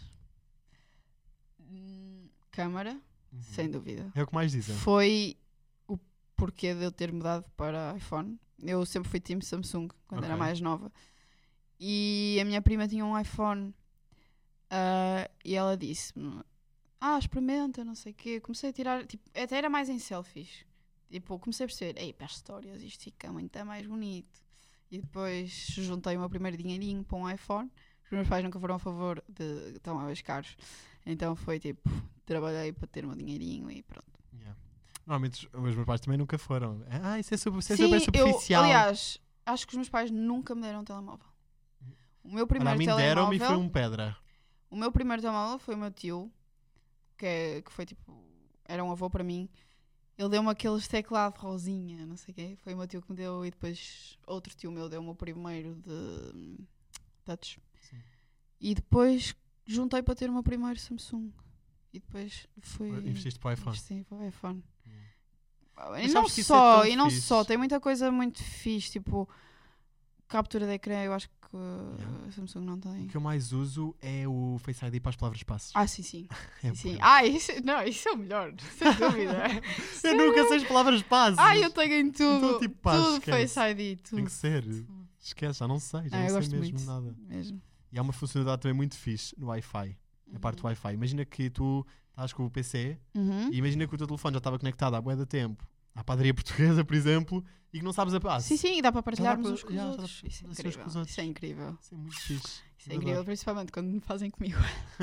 Hum, Câmara, sem dúvida. É o que mais dizem. Foi o porquê de eu ter mudado para iPhone. Eu sempre fui time Samsung quando era Ok. mais nova. E a minha prima tinha um iPhone. ah, e ela disse-me: Ah, experimenta, não sei o quê. Comecei a tirar, tipo, até era mais em selfies. Tipo, comecei a perceber: Ei, para as histórias, isto fica muito mais bonito. E depois juntei o meu primeiro dinheirinho para um iPhone. Os meus pais nunca foram a favor de telemóveis caros. Então foi tipo, trabalhei para ter o meu dinheirinho e pronto. Yeah. Normalmente os os meus pais também nunca foram. Ah, isso é, super, isso é Sim, super eu, superficial. aliás, acho que os meus pais nunca me deram um telemóvel. O meu Olha, a primeiro mim deram-me e telemóvel, foi um pedra. o meu primeiro telemóvel foi o meu tio, que, é- que foi tipo, era um avô para mim. Ele deu-me aqueles teclado rosinha, não sei o quê. Foi o meu tio que me deu e depois outro tio meu deu-me o primeiro de hum, touch. Sim. E depois juntei para ter o meu primeiro Samsung. E depois fui... Investiste para o iPhone. Investi para o iPhone. Yeah. E Mas não sabes que isso é só, tão e não fixe. só, tem muita coisa muito fixe, tipo captura de ecrã, eu acho que Yeah. a Samsung não tem. O que eu mais uso é o Face I D para as palavras passos. Ah, sim, sim. É sim, sim. bom. Ah, isso, não, isso é o melhor, sem dúvida. Eu nunca sei as palavras passos. Ah, eu tenho em tudo. Então, tipo, pá, tudo esquece. Face I D, tudo. Tem que ser. Esquece, já não sei, já Ah, eu não gosto sei mesmo muito. nada. Mesmo. E há uma funcionalidade também muito fixe no Wi-Fi, na parte do Wi-Fi. Imagina que tu estás com o P C Uhum. e imagina que o teu telefone já estava conectado há bué de tempo à padaria portuguesa, por exemplo, e que não sabes a ah, Sim, sim, e dá para partilharmos para- uns com os já, dá outros. para Isso é fazer uns com incrível. os outros. Isso é incrível. Isso é muito fixe. Isso é Eu incrível, adoro. principalmente quando me fazem comigo.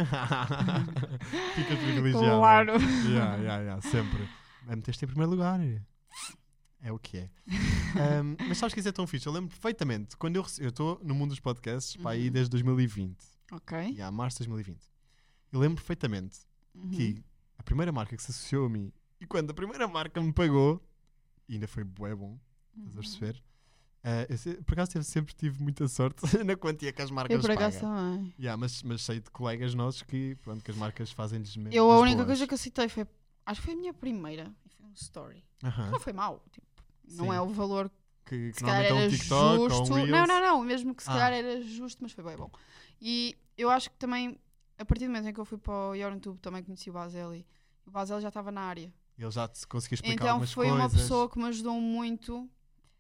Ficas privilegiado. Claro. Yeah, yeah, yeah, sempre. É meter-te em primeiro lugar. É o que é. Um, mas sabes que isso é tão fixe? Eu lembro perfeitamente. Quando eu rece- eu estou no mundo dos podcasts, pá, aí Uhum. desde dois mil e vinte. Ok. Yeah, março de dois mil e vinte. Eu lembro perfeitamente Uhum. que a primeira marca que se associou a mim, e quando a primeira marca me pagou, e ainda foi bué bom, estás a Uhum. perceber? Uh, eu se- por acaso eu sempre tive muita sorte na quantia que as marcas Eu por acaso pagam. também. Yeah, mas, mas sei de colegas nossos que, pronto, que as marcas fazem-lhes mesmo. Eu a das única boas. coisa que aceitei foi. Acho que foi a minha primeira. E foi um story. Aham. Não foi mau. Tipo, não Sim. é o valor que, que se calhar normalmente é era um TikTok ou justo. um Reels. Não, não, não. Mesmo que se Ah. calhar era justo, mas foi bem bom. E eu acho que também, a partir do momento em que eu fui para o YouTube, também conheci o Baseli. O Baseli já estava na área. Ele já te conseguiu explicar Então algumas foi coisas. uma pessoa que me ajudou muito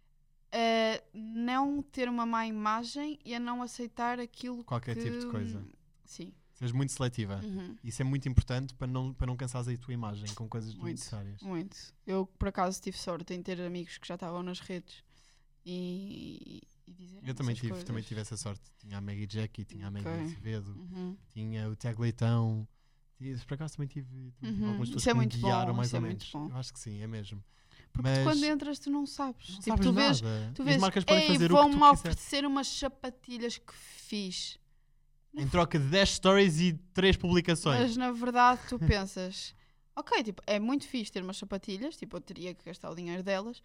a não ter uma má imagem e a não aceitar aquilo Qualquer que... tipo de coisa. Sim. Sejas muito seletiva. Uhum. Isso é muito importante para não, para não cansares aí a tua imagem com coisas Muito. necessárias. Muito. Eu, por acaso, tive sorte em ter amigos que já estavam nas redes e, e dizer Eu também essas tive, coisas. também tive essa sorte. Tinha a Maggie Jackie, tinha a Maggie Ok. Azevedo, Uhum. tinha o Tiago Leitão. E, por acaso também tive, também tive Uhum. algumas pessoas Isso é que me muito guiaram bom, mais isso ou é muito menos. bom. Eu acho que sim, é mesmo. Porque Mas tu quando entras tu não sabes. não tipo, sabes tu vês, nada. tu E vês, as marcas podem "Ei, fazer o que tu vão-me quiseres. oferecer umas sapatilhas que fiz." Em troca de dez stories e três publicações. Mas na verdade tu pensas, ok, tipo, é muito fixe ter umas sapatilhas, tipo, eu teria que gastar o dinheiro delas,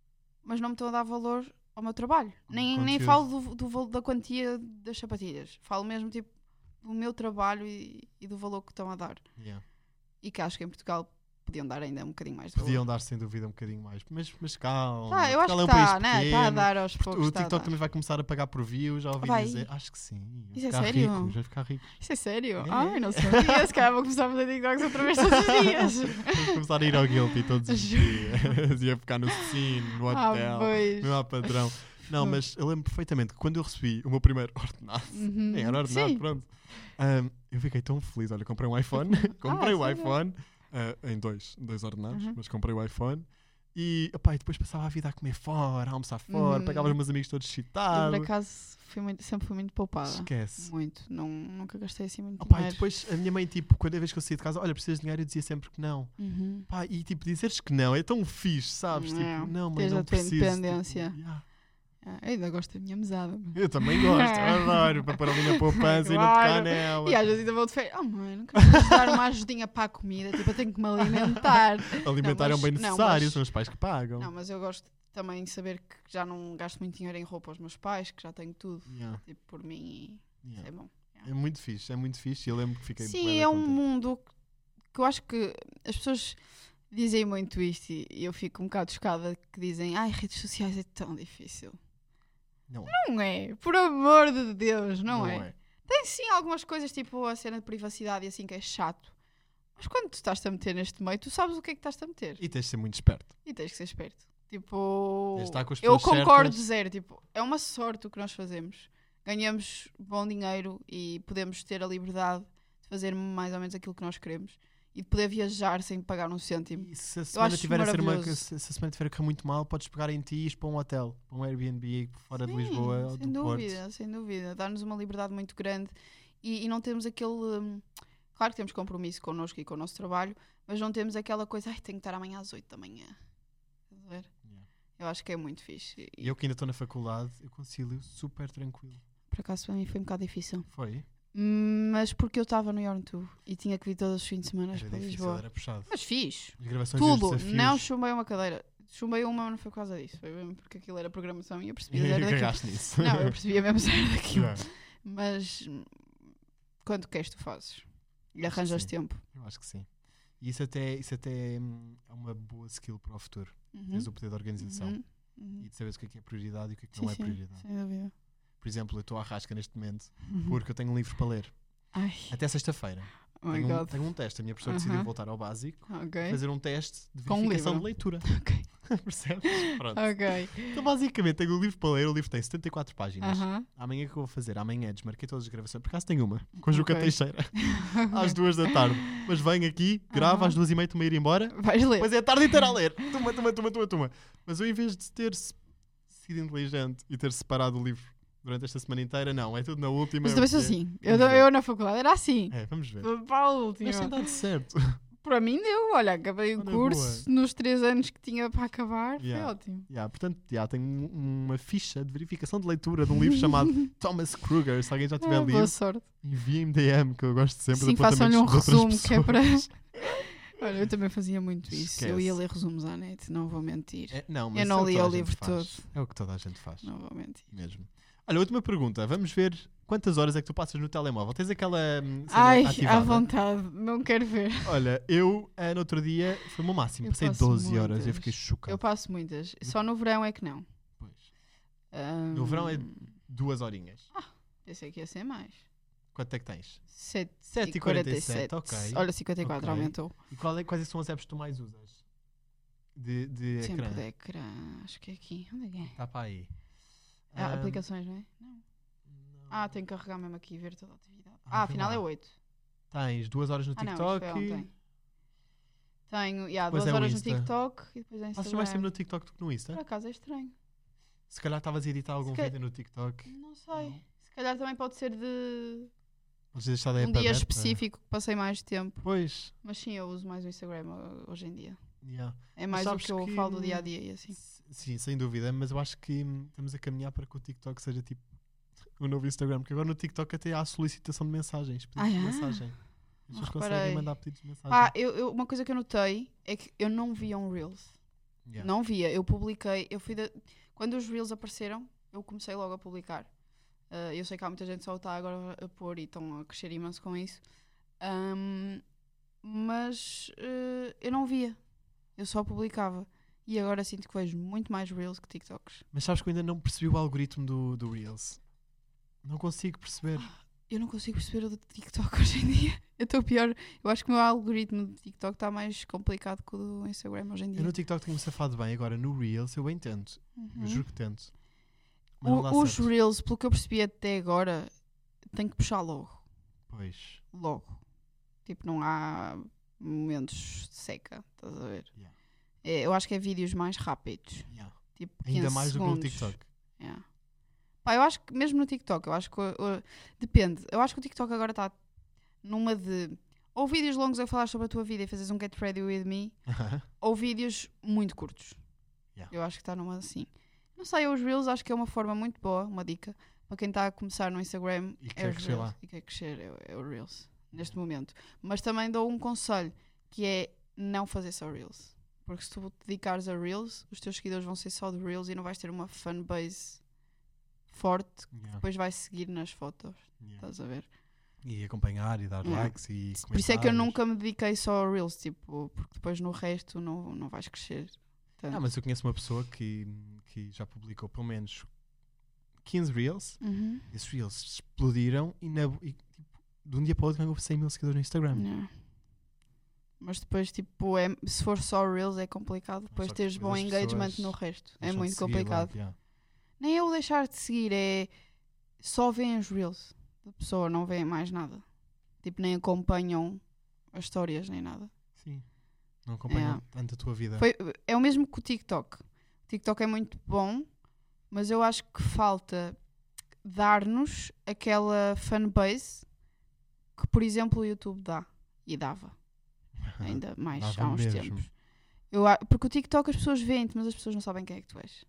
mas não me estão a dar valor ao meu trabalho. Nem, nem conteúdo. falo do, do, val- da quantia das sapatilhas. Falo mesmo, tipo, do meu trabalho e, e do valor que estão a dar. Yeah. E que acho que em Portugal podiam dar ainda um bocadinho mais de Podiam valor. dar sem dúvida um bocadinho mais. Mas, mas calma. Tá, eu acho Portugal que é um está, país né? Está a pequeno. dar aos poucos. O tá a TikTok dar. também vai começar a pagar por views, já ouvi Vai. dizer. Acho que sim. Vai Isso é ficar sério? rico, vai ficar rico. Isso é sério? É. Ai, não sabia. Se calhar vou começar a fazer TikToks outra vez todos os dias. Vamos começar a ir ao Guilty todos os dias. Ia ficar no Cine, no Ah, hotel, pois. no há padrão. Não, mas eu lembro perfeitamente que quando eu recebi o meu primeiro ordenado, Uhum. nem era ordenado, Sim. pronto. um, eu fiquei tão feliz. Olha, comprei um iPhone, comprei o sério? iPhone uh, em dois, dois ordenados, Uhum. mas comprei o iPhone. E, opá, e depois passava a vida a comer fora, a almoçar fora, Uhum. pagava os meus amigos todos Eu, excitados. por acaso, fui muito, sempre fui muito poupada. Esquece. Muito. Não, nunca gastei assim muito Opá, e dinheiro. depois a minha mãe, tipo, quando a vez que eu saía de casa, olha, precisas de dinheiro, eu dizia sempre que não. Uhum. Pá, e tipo, dizeres que não é tão fixe, sabes? É, Tipo, não, mãe, tens não a tua preciso. independência. Tipo, yeah. Ah, eu ainda gosto da minha mesada. Eu também gosto, eu adoro, para pôr ali na poupança e não Claro. tocar nela. E às vezes ainda vou de férias. Oh mãe, não quero dar uma ajudinha para a comida. Tipo, eu tenho que me alimentar. Alimentar Não, é um bem mas- não, necessário, mas- são os pais que pagam. Não, mas eu gosto também de saber que já não gasto muito dinheiro em roupa aos meus pais, que já tenho tudo. Yeah, Tipo, por mim. E isso yeah. é bom. É muito fixe, é muito fixe. E eu lembro que fiquei Sim, bué da é um contente. mundo que eu acho que as pessoas dizem muito isto e eu fico um bocado chocada que dizem, ai, redes sociais é tão difícil. Não, Não é, por amor de Deus, não, é. Tem sim algumas coisas, tipo a cena de privacidade e assim, que é chato. Mas quando tu estás-te a meter neste meio, tu sabes o que é que estás-te a meter. E tens de ser muito esperto. E tens que ser esperto. Tipo, Tens de estar com as eu pessoas concordo certas. zero. Tipo, é uma sorte o que nós fazemos. Ganhamos bom dinheiro e podemos ter a liberdade de fazer mais ou menos aquilo que nós queremos. E de poder viajar sem pagar um cêntimo. E se a semana acho tiver a ser uma, maravilhoso. se se a semana tiver a correr muito mal, podes pegar em ti e ir para um hotel, para um Airbnb fora de Sim, Lisboa ou sem do dúvida, Porto. sem dúvida. Dá-nos uma liberdade muito grande e, e não temos aquele. hum, Claro que temos compromisso connosco e com o nosso trabalho, mas não temos aquela coisa, ai, tenho que estar amanhã às oito da manhã. Estás a ver? Yeah. Eu acho que é muito fixe. E, E eu que ainda estou na faculdade, eu concilio super tranquilo. por acaso, para mim foi um bocado difícil. Foi? Mas porque eu estava no YouTube e tinha que vir todos os fins de semana Era para difícil, Lisboa. era puxado. Mas fiz. As gravações e os Tudo. desafios. Não chumbei uma cadeira. Chumbei uma, mas não foi por causa disso. Foi mesmo porque aquilo era programação e eu percebia E era daquilo. cagaste nisso. Não, eu percebia mesmo ser daquilo. Yeah, Mas hum, quando queres, tu fazes. E Acho que arranjas sim. tempo. eu acho que sim. E isso até, isso até hum, é uma boa skill para o futuro. Uhum. Tens o poder de organização Uhum. Uhum. e de saberes o que é que é prioridade e o que é que Sim, não é sim, prioridade. sem dúvida. Por exemplo, eu estou à rasca neste momento Uhum. porque eu tenho um livro para ler. Ai, Até sexta-feira. oh my tenho, um, God. tenho um teste. A minha professora decidiu Aham. voltar ao básico Ok. fazer um teste de Com um verificação livro. de leitura. Ok. Percebes? Pronto. Ok. Então, basicamente, tenho o livro para ler. O livro tem setenta e quatro páginas. Aham. Amanhã o que eu vou fazer? Amanhã desmarquei todas as gravações. Por acaso tenho uma, com a Juca Ok. Teixeira, às duas da tarde. mas venho aqui, gravo Aham. às duas e meia, estou-me a ir embora. Vais ler. Depois é a tarde inteira a ler. Tuma, tuma, tuma, tuma, tuma. Mas eu, em vez de ter se- sido inteligente e ter separado o livro durante esta semana inteira, não, é tudo na última. Mas é eu também o sou que é. assim. Eu, Vamos ver. eu na faculdade era assim. É, vamos ver. Para a última. Mas tem dado certo. Para mim deu. Olha, acabei o Olha, curso nos três anos que tinha para acabar. Yeah. Foi ótimo. Yeah, portanto, yeah, tenho um- uma ficha de verificação de leitura de um livro chamado Thomas Kruger. Se alguém já tiver Ah, lido, boa sorte. enviem-me D M, que eu gosto sempre Sim, de façam-lhe um apontamentos de outras resumo que é para. pessoas. Olha, eu também fazia muito isso. Eu ia Esquece. ler resumos à net, não vou mentir. É, não, mas Eu não é o que li toda o a gente livro faz. É o que toda a gente faz, Não vou mentir. mesmo. Olha, última pergunta. Vamos ver quantas horas é que tu passas no telemóvel. Tens aquela hum, cena Ai, ativada? à vontade, não quero ver. Olha, eu ah, no outro dia foi o meu máximo. Eu Passei passo doze horas e eu muitas. fiquei chocado. Eu passo muitas. Só no verão é que não. Pois. Ahm, No verão é duas horinhas. Pensei que ia ser mais. Quanto é que tens? sete sete e e quarenta quarenta e e sete, sete. ok. Olha, cinquenta e quatro Ok. aumentou. E qual é, quais são as apps que tu mais usas? De, de Tempo ecrã? de ecrã. Acho que é aqui. Onde é que é? Está para aí. Ah, Ahm, aplicações, não é? Não. não. Ah, tenho que carregar mesmo aqui e ver toda a atividade. Ah, Ah, vê afinal lá. é oito. Tens duas horas no Ah, não, isto TikTok. foi ontem. Tenho, yeah, Depois duas é o horas no Insta. TikTok e depois é Passas Instagram. mais tempo no TikTok do que no Insta? Por acaso é estranho. Se calhar estavas a editar algum Se ca- vídeo no TikTok. Não sei. Se calhar também pode ser de Podes deixar da um app dia aberta. específico que passei mais tempo. Pois. Mas sim, eu uso mais o Instagram uh, hoje em dia. Yeah. É mais o sabes que eu que- falo do dia a dia e assim. S- Sim, sem dúvida, mas eu acho que hum, estamos a caminhar para que o TikTok seja tipo o novo Instagram, porque agora no TikTok até há a solicitação de mensagens, pedidos Ah, de é? mensagem. As Não pessoas conseguem reparei. mandar pedidos de mensagem. Ah, eu, eu- uma coisa que eu notei é que eu não via um Reels. Yeah. Não via. Eu publiquei. Eu fui da- Quando os Reels apareceram, eu comecei logo a publicar. Uh, eu sei que há muita gente que só está agora a pôr e estão a crescer imenso com isso. Ahm, mas uh, eu não via. Eu só publicava. E agora sinto que vejo muito mais Reels que TikToks. Mas sabes que eu ainda não percebi o algoritmo do, do Reels. Não consigo perceber. Eu não consigo perceber o do TikTok hoje em dia. Eu estou pior. Eu acho que o meu algoritmo do TikTok está mais complicado que o do Instagram hoje em dia. Eu no TikTok tenho-me safado bem, agora no Reels eu bem tento. Uhum. Eu juro que tento. Mas não dá O, os certo. Reels, pelo que eu percebi até agora, tem que puxar logo. Pois. Logo. Tipo, não há momentos de seca. Estás a ver? Yeah. É, eu acho que é vídeos mais rápidos. Yeah. Tipo, Ainda quinze mais do que no segundos. TikTok. Yeah. Pá, eu acho que mesmo no TikTok, eu acho que. o- o- depende. Eu acho que o TikTok agora está numa de. Ou vídeos longos a falar sobre a tua vida e fazes um get ready with me, ou vídeos muito curtos. Yeah. Eu acho que está numa assim. Não sei, os Reels acho que é uma forma muito boa, uma dica, para quem está a começar no Instagram. E é quer os crescer Reels. lá. E quer crescer, é, é o Reels, neste momento. Mas também dou um conselho, que é não fazer só Reels. Porque se tu te dedicares a Reels, os teus seguidores vão ser só de Reels e não vais ter uma fanbase forte que Yeah. depois vai seguir nas fotos. Yeah. Estás a ver? E acompanhar e dar Yeah. likes e Por isso é que eu comentários. nunca me dediquei só a Reels, tipo, porque depois no resto não, não vais crescer. tanto. Ah, mas eu conheço uma pessoa que, que já publicou pelo menos quinze Reels. Uhum. Esses Reels explodiram e, na, e tipo, de um dia para o outro ganhou cem mil seguidores no Instagram. Yeah. Mas depois, tipo, é, se for só Reels é complicado depois Só que teres depois bom as engagement pessoas no resto. É Deixam de muito seguir complicado. logo, yeah. Nem é o deixar de seguir, é só veem os Reels da pessoa, não veem mais nada. Tipo, nem acompanham as histórias nem nada. Sim. Não acompanham Yeah. tanto a tua vida. Foi, é o mesmo que o TikTok. O TikTok é muito bom, mas eu acho que falta dar-nos aquela fanbase que, por exemplo, o YouTube dá. E dava. Ainda mais Dava há uns mesmo. tempos. Eu, a- porque o TikTok as pessoas veem-te, mas as pessoas não sabem quem é que tu és.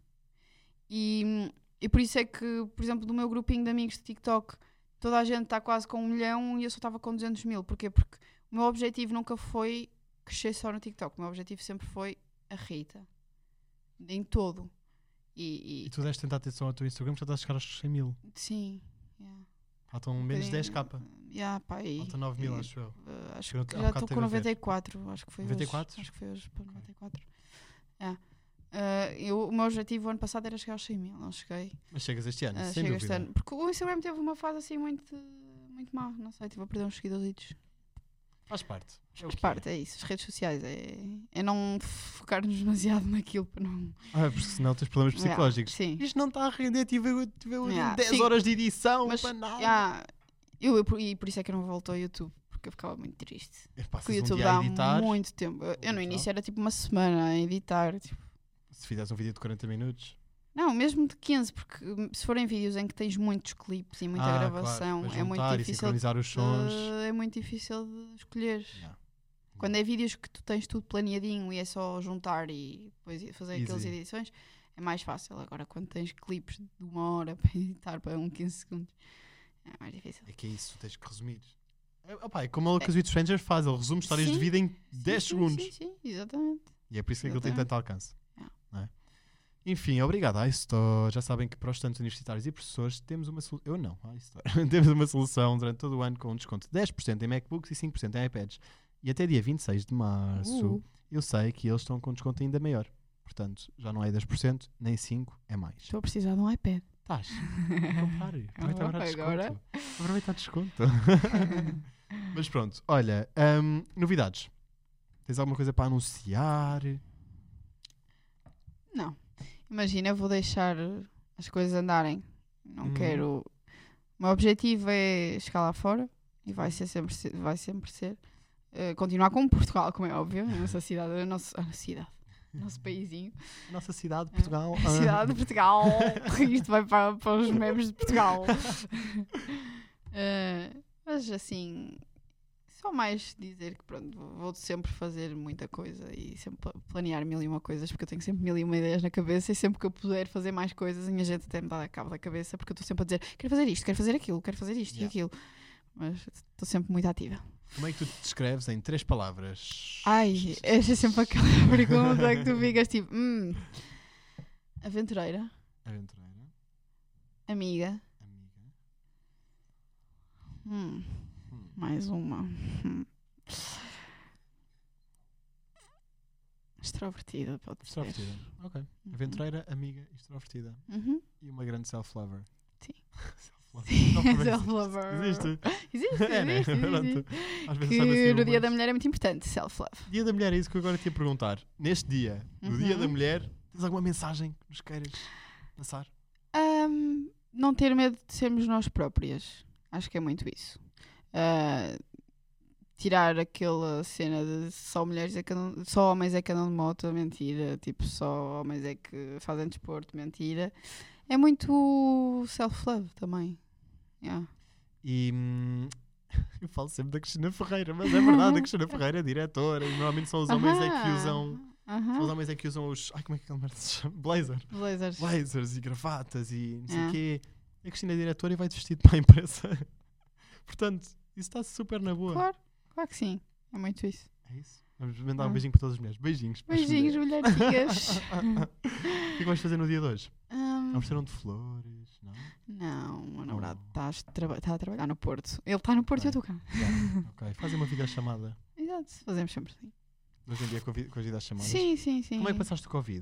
E, e por isso é que, por exemplo, do meu grupinho de amigos de TikTok, toda a gente está quase com um milhão e eu só estava com duzentos mil. Porquê? Porque o meu objetivo nunca foi crescer só no TikTok. O meu objetivo sempre foi a Rita. Em todo. E, E e- tu deves tentar ter só o teu Instagram, já estás a chegar aos cem mil. sim. Yeah. Faltam menos de dez k. Yeah, pá, e- Faltam nove mil, e- acho eu. Uh, acho Eu que há já bocado estou teve com a ver. noventa e quatro, acho que foi noventa e hoje. quatro? Acho que foi hoje para noventa e quatro. É. Uh, eu, o meu objetivo ano passado era chegar aos cem mil, não cheguei. Mas chegas este ano, Uh, sem chego dúvida. este ano. Porque o Instagram teve uma fase assim muito, muito má, não sei, estive a perder uns seguidores. Faz parte. É o Faz que parte, é isso. As redes sociais é, é não focar-nos demasiado naquilo para não. é. Ah, porque senão tens problemas Yeah, psicológicos. sim. Isto não está a render, tive, tive Yeah, dez sim. horas de edição Mas, para nada. yeah, eu, eu por- e por isso é que eu não volto ao YouTube. Porque porque eu ficava muito triste. É, Porque passas o um YouTube dia a dá editar. muito tempo. Eu, eu no Brutal. início era tipo uma semana a editar. Tipo, Se fizesse um vídeo de quarenta minutos. não, mesmo de quinze, porque hum, se forem vídeos em que tens muitos clipes e muita ah, gravação, claro, para é muito juntar e difícil. sincronizar os sons. de- é muito difícil de escolher. Yeah. Quando é vídeos que tu tens tudo planeadinho e é só juntar e depois fazer aquelas Easy. edições, é mais fácil. Agora, quando tens clipes de uma hora para editar para um quinze segundos, é mais difícil. É que é isso, tens que resumir. É, opa, é como o que o Sweet Stranger faz, ele resume histórias Sim. de vida em dez Sim, segundos. Sim, sim, exatamente. E é por isso que ele tem Exatamente. tanto alcance. Yeah. Não é? Enfim, obrigado à iStore. Já sabem que para os estudantes universitários e professores temos uma solução. Eu não, à iStore. Temos uma solução durante todo o ano com um desconto de dez por cento em MacBooks e cinco por cento em iPads. E até dia vinte e seis de março Uh. eu sei que eles estão com um desconto ainda maior. Portanto, já não é dez por cento, nem cinco por cento, é mais. Estou a precisar de um iPad. Estás? Compare. Aproveita agora o desconto. Agora. Aproveita o desconto. Mas pronto, olha, hum, novidades. Tens alguma coisa para anunciar? Não. Imagina, eu vou deixar as coisas andarem. Não Uhum. quero. O meu objetivo é chegar lá fora e vai ser sempre ser, vai sempre ser eh, continuar com Portugal, como é óbvio, a nossa cidade, a nossa a cidade, o nosso paísinho, Nossa cidade, Portugal. a cidade de Portugal. Isto vai para, para os memes de Portugal. Eh, mas assim, só mais dizer que pronto, vou vou sempre fazer muita coisa e sempre pla- planear mil e uma coisas, porque eu tenho sempre mil e uma ideias na cabeça e sempre que eu puder fazer mais coisas, a minha gente até me dá a cabo da cabeça, porque eu estou sempre a dizer quero fazer isto, quero fazer aquilo, quero fazer isto Yeah. e aquilo. Mas estou sempre muito ativa. Como é que tu te descreves em três palavras? Ai, essa é sempre aquela pergunta que tu ficas tipo, hum, aventureira, Aventureira, amiga, amiga. hum, Hum. mais uma. Hum. Extrovertida, pode ser. Extrovertida. Ok. Uhum. Aventureira, amiga, extrovertida. Uhum. E uma grande self-lover. Sim. Self-lover. Não, também Self-lover. Existe. Existe, É, né? existe, Pronto. existe. Às vezes Que sabe assim no Dia umas- da Mulher é muito importante, self-love. Dia da Mulher, é isso que eu agora te ia perguntar. Neste dia, no Dia Uhum. da Mulher, tens alguma mensagem que nos queiras passar? Ahm, não ter medo de sermos nós próprias. Acho que é muito isso. Ah, tirar aquela cena de só mulheres é que andam, só homens é que andam de moto, mentira. Tipo, só homens é que fazem desporto, mentira. É muito self-love também. Yeah. E hum, eu falo sempre da Cristina Ferreira, mas é verdade, a Cristina Ferreira é diretora e normalmente são os homens é que Aham, usam. aham. São os homens é que usam os. Ai, como é que aquela merda se chama? Blazer. Blazers. Blazers e gravatas e não sei o É. quê. A Cristina é diretora e vai-te vestido para a imprensa. Portanto, isso está super na boa. Claro, claro que sim. É muito isso. É isso. Vamos mandar um Ah. beijinho para todas as mulheres. Beijinhos. para as Beijinhos, mulheres. mulherzinhas. O que é que vais fazer no dia de hoje? Ahm, Vamos ter um de flores, não? Não, o meu namorado Oh. está a, traba- tá a trabalhar no Porto. Ele está no Porto e eu Ok. estou cá. Yeah. Ok. Fazem uma videochamada. Exato, fazemos sempre assim. Hoje em dia com, a vi- com as videochamadas. Sim, sim, sim. Como é que passaste o Covid?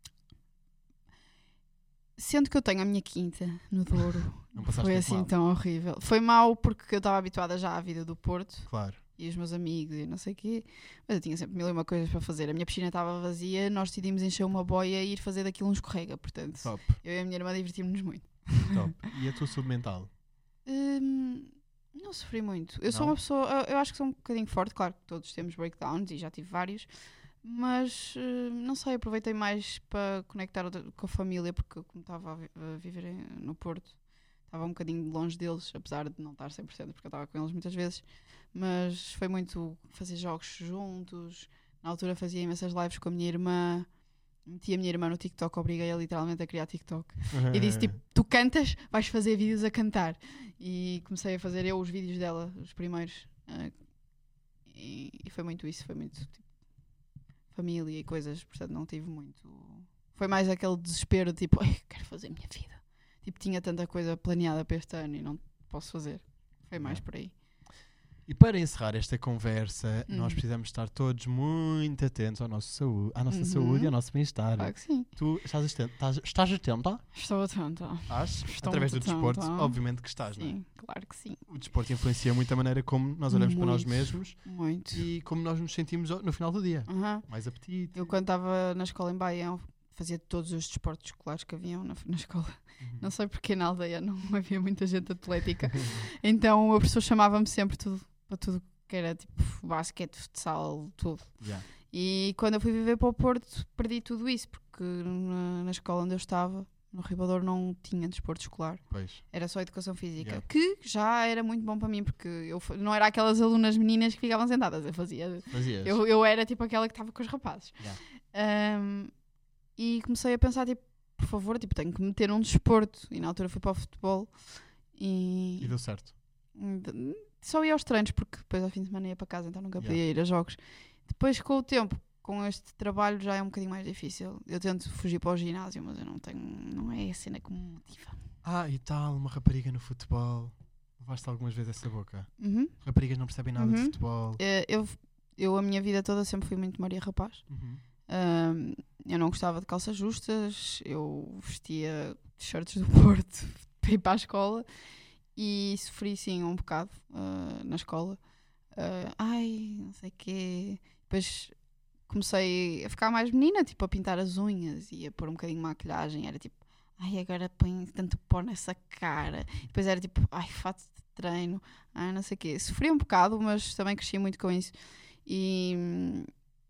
Sendo que eu tenho a minha quinta no Douro, Não passaste foi muito assim mal? tão horrível. Foi mau porque eu estava habituada já à vida do Porto Claro. e os meus amigos e não sei o quê, mas eu tinha sempre mil e uma coisas para fazer. A minha piscina estava vazia, nós decidimos encher uma boia e ir fazer daquilo um escorrega. Portanto, Top. eu e a minha irmã divertimos-nos muito. Top. E a tua saúde mental? Hum, não sofri muito. Eu sou Não? uma pessoa, eu- eu acho que sou um bocadinho forte, claro que todos temos breakdowns e já tive vários, mas hum, não sei, aproveitei mais para conectar outra- com a família, porque eu, como estava a, vi- a viver em- no Porto, estava um bocadinho longe deles, apesar de não estar cem por cento, porque eu estava com eles muitas vezes, mas foi muito fazer jogos juntos. Na altura fazia imensas lives com a minha irmã, meti a minha irmã no TikTok, obriguei-a literalmente a criar TikTok. E disse tipo, tu cantas, vais fazer vídeos a cantar. E comecei a fazer eu os vídeos dela, os primeiros. ah, e, e foi muito isso, foi muito tipo, família e coisas, portanto não tive muito. Foi mais aquele desespero, tipo, "Ai, quero fazer a minha vida. Tipo, tinha tanta coisa planeada para este ano e não posso fazer. Foi mais por aí. E para encerrar esta conversa, Hum. nós precisamos estar todos muito atentos ao nosso saúde, à nossa Uhum. saúde e ao nosso bem-estar. Claro que sim. Tu estás atento? Estás, estás atento? Estou atenta. Estás? Estou Através do muito desporto, atenta. obviamente que estás, não é? Sim, claro que sim. O desporto influencia muito a maneira como nós olhamos para nós Muito. mesmos Muito. e como nós nos sentimos no final do dia. Aham. Mais apetite. Eu quando estava na escola em Baião fazia todos os desportos escolares que haviam na, na escola. Uhum. Não sei porque na aldeia não havia muita gente atlética. Então a professora chamava-me sempre tudo, para tudo que era tipo basquete, futsal, tudo. Yeah. E quando eu fui viver para o Porto, perdi tudo isso, porque na, na escola onde eu estava, no Ribador, não tinha desporto escolar. Pois. Era só educação física, Yeah. que já era muito bom para mim, porque eu fa- não era aquelas alunas meninas que ficavam sentadas, eu fazia. Fazias. Eu, eu era tipo aquela que estava com os rapazes. Yeah. Um, e comecei a pensar, tipo, por favor, tipo, tenho que meter num desporto. E na altura fui para o futebol e, E deu certo. só ia aos treinos, porque depois ao fim de semana ia para casa, então nunca podia Yeah. ir a jogos. Depois, com o tempo, com este trabalho, já é um bocadinho mais difícil. Eu tento fugir para o ginásio, mas eu não tenho, não é a cena que me motiva. Ah, e tal, uma rapariga no futebol. Levaste algumas vezes essa boca. Uhum. Raparigas não percebem nada de Uhum. futebol. Eh, Eu, eu, a minha vida toda, sempre fui muito Maria Rapaz. Uhum. Um, eu não gostava de calças justas, eu vestia t-shirts do Porto para ir para a escola e sofri sim um bocado uh, na escola. Uh, ai, não sei o quê. Depois comecei a ficar mais menina, tipo a pintar as unhas e a pôr um bocadinho de maquilhagem. Era tipo, ai, agora põe tanto pó nessa cara. Depois era tipo, ai, fato de treino, ai, não sei o quê. Sofri um bocado, mas também cresci muito com isso. E hum,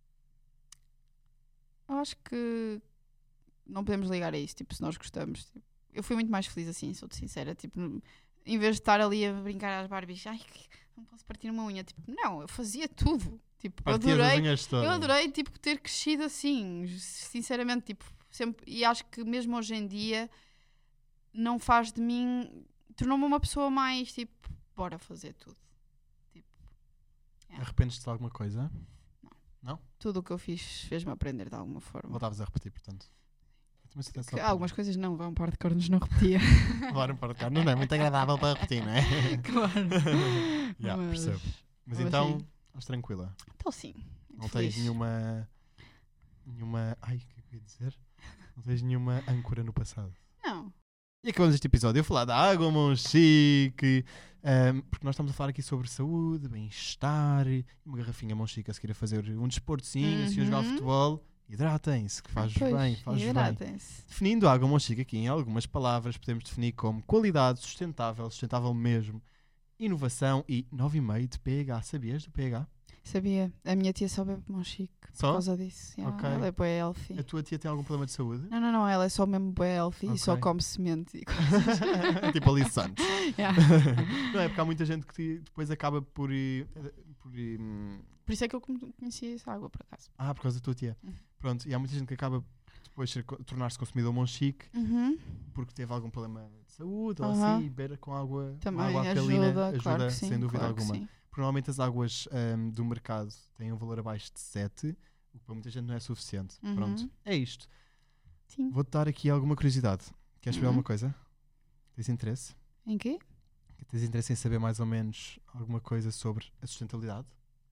eu acho que não podemos ligar a isso, tipo, se nós gostamos. Tipo, eu fui muito mais feliz assim, sou-te sincera. Tipo, em vez de estar ali a brincar às Barbies, ai, não posso partir uma unha. Tipo, não, eu fazia tudo. Tipo, eu Partias as adorei, unhas todas. eu adorei tipo, ter crescido assim, sinceramente. Tipo, sempre, e acho que mesmo hoje em dia não faz de mim, tornou-me uma pessoa mais tipo, bora fazer tudo. Tipo, Arrependes-te de alguma coisa? tudo o que eu fiz fez-me aprender de alguma forma. Voltavas a repetir, portanto. Eu também sou dessa Que opinião. algumas coisas não, vão par de cornos não repetia. Claro, um par de carne não é muito agradável para repetir, não é? Claro. Yeah, Mas- percebo. Mas mas então, sim. estás tranquila. Então sim. Não feliz. tens nenhuma. Nenhuma. Ai, o que é que eu ia dizer? Não tens nenhuma âncora no passado. Não. E acabamos este episódio a falar da água Monchique, um, porque nós estamos a falar aqui sobre saúde, bem-estar, e uma garrafinha Monchique a seguir a fazer um desportozinho, assim a jogar Uhum. futebol. Hidratem-se, que faz Pois, bem, faz bem. hidratem-se. Definindo a água Monchique aqui em algumas palavras, podemos definir como qualidade, sustentável, sustentável mesmo, inovação e nove vírgula cinco de pH. Sabias do pH? Sabia, a minha tia só bebe Monchique por Só? causa disso. Yeah, Ok. Ela é bué healthy. A tua tia tem algum problema de saúde? Não, não, não, ela é só mesmo bué healthy e só Ok. come semente e coisas. Tipo ali Santos. Yeah. Não é porque há muita gente que te- depois acaba por. ir- por ir, hum, Por isso é que eu con- conhecia essa água, por acaso. ah, por causa da tua tia. Uhum. Pronto, e há muita gente que acaba depois ser co- tornar-se consumidor Monchique Uhum. porque teve algum problema de saúde ou Aham. assim, e beber com água, com Também água ajuda, alcalina ajuda, claro que sim. sem dúvida claro que alguma. sim. Porque normalmente as águas hum, do mercado têm um valor abaixo de sete, o que para muita gente não é suficiente. Uhum. Pronto, é isto. Sim. Vou-te dar aqui alguma curiosidade. Queres saber Uhum. alguma coisa? Tens interesse? Em quê? Tens interesse em saber mais ou menos alguma coisa sobre a sustentabilidade?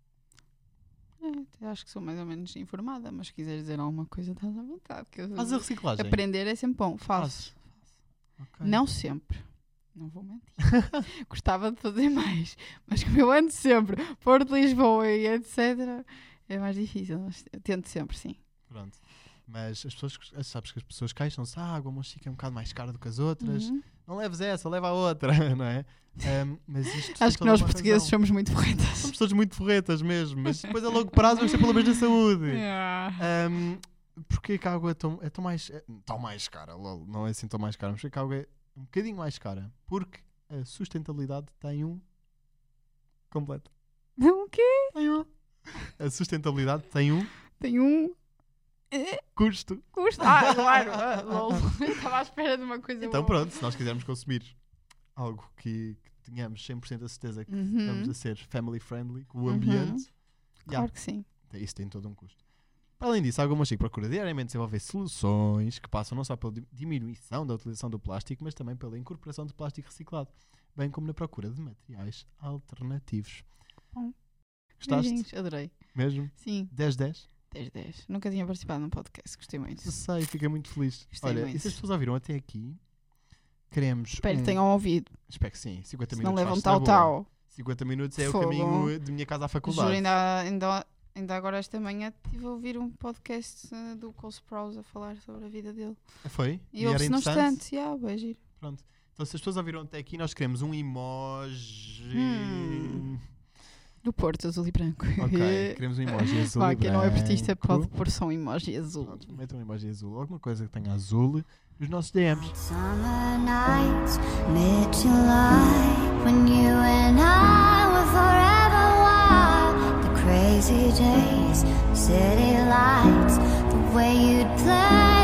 É, até acho que sou mais ou menos informada, mas se quiseres dizer alguma coisa, estás à vontade. Que eu- Fazes a reciclagem? Aprender é sempre bom. Faço. Ok. Não sempre. Não vou mentir. Gostava de fazer mais. Mas como eu ando sempre, Porto, Lisboa e etcétera, é mais difícil. Mas eu tento sempre, sim. Pronto. Mas as pessoas, sabes que as pessoas queixam-se, ah, a água Monchique é um bocado mais cara do que as outras. Uhum. Não leves essa, leva a outra, não é? Um, mas isto tem Acho que toda nós uma portugueses razão. somos muito forretas. Somos todos muito forretas mesmo, mas depois a longo prazo vamos ter problemas na saúde. Yeah. Um, porquê que a água é tão, é tão mais é, tão mais cara? Lol, não é assim tão mais cara, mas porquê que a água é um bocadinho mais cara? Porque a sustentabilidade tem um completo. O quê? Tem um. A sustentabilidade tem um Tem um custo. custo. Ah, claro. Ah, lol. Estava à espera de uma coisa Então boa. pronto, se nós quisermos consumir algo que, que tenhamos cem por cento a certeza que Uhum. estamos a ser family friendly com o Uhum. ambiente, Claro que sim. isso tem todo um custo. Para além disso, a Água Monchique procura diariamente desenvolver soluções que passam não só pela di- diminuição da utilização do plástico, mas também pela incorporação de plástico reciclado, bem como na procura de materiais alternativos. Bom. Gostaste? Beijinhos. Adorei. Mesmo? Sim, dez dez? dez dez. Nunca tinha participado num podcast. Gostei muito. Eu sei, fiquei muito feliz. Gostei Olha, muito. e se as pessoas ouviram até aqui, queremos. Espero um- que tenham ouvido. Espero que sim. cinquenta Se não minutos. levam faz-se na boa. tal-tal. cinquenta minutos é Fogo. o caminho de minha casa à faculdade. Juro, ainda, ainda, ainda agora esta manhã estive a ouvir um podcast uh, do Cole Sprouse a falar sobre a vida dele. Foi? E, ouve-se num interessante? instante. Yeah, bem giro. Pronto. Então, se as pessoas ouviram até aqui, nós queremos um emoji. Hum. Do Porto, azul e branco. Ok, queremos um emoji azul Pá, e quem não é portista branco. pode pôr só um emoji azul. Pronto, metam um emoji azul. Alguma coisa que tenha azul nos nossos D Ms. Summer nights, mid-July, when you and I were forever wild. The crazy days, city lights, the way you'd play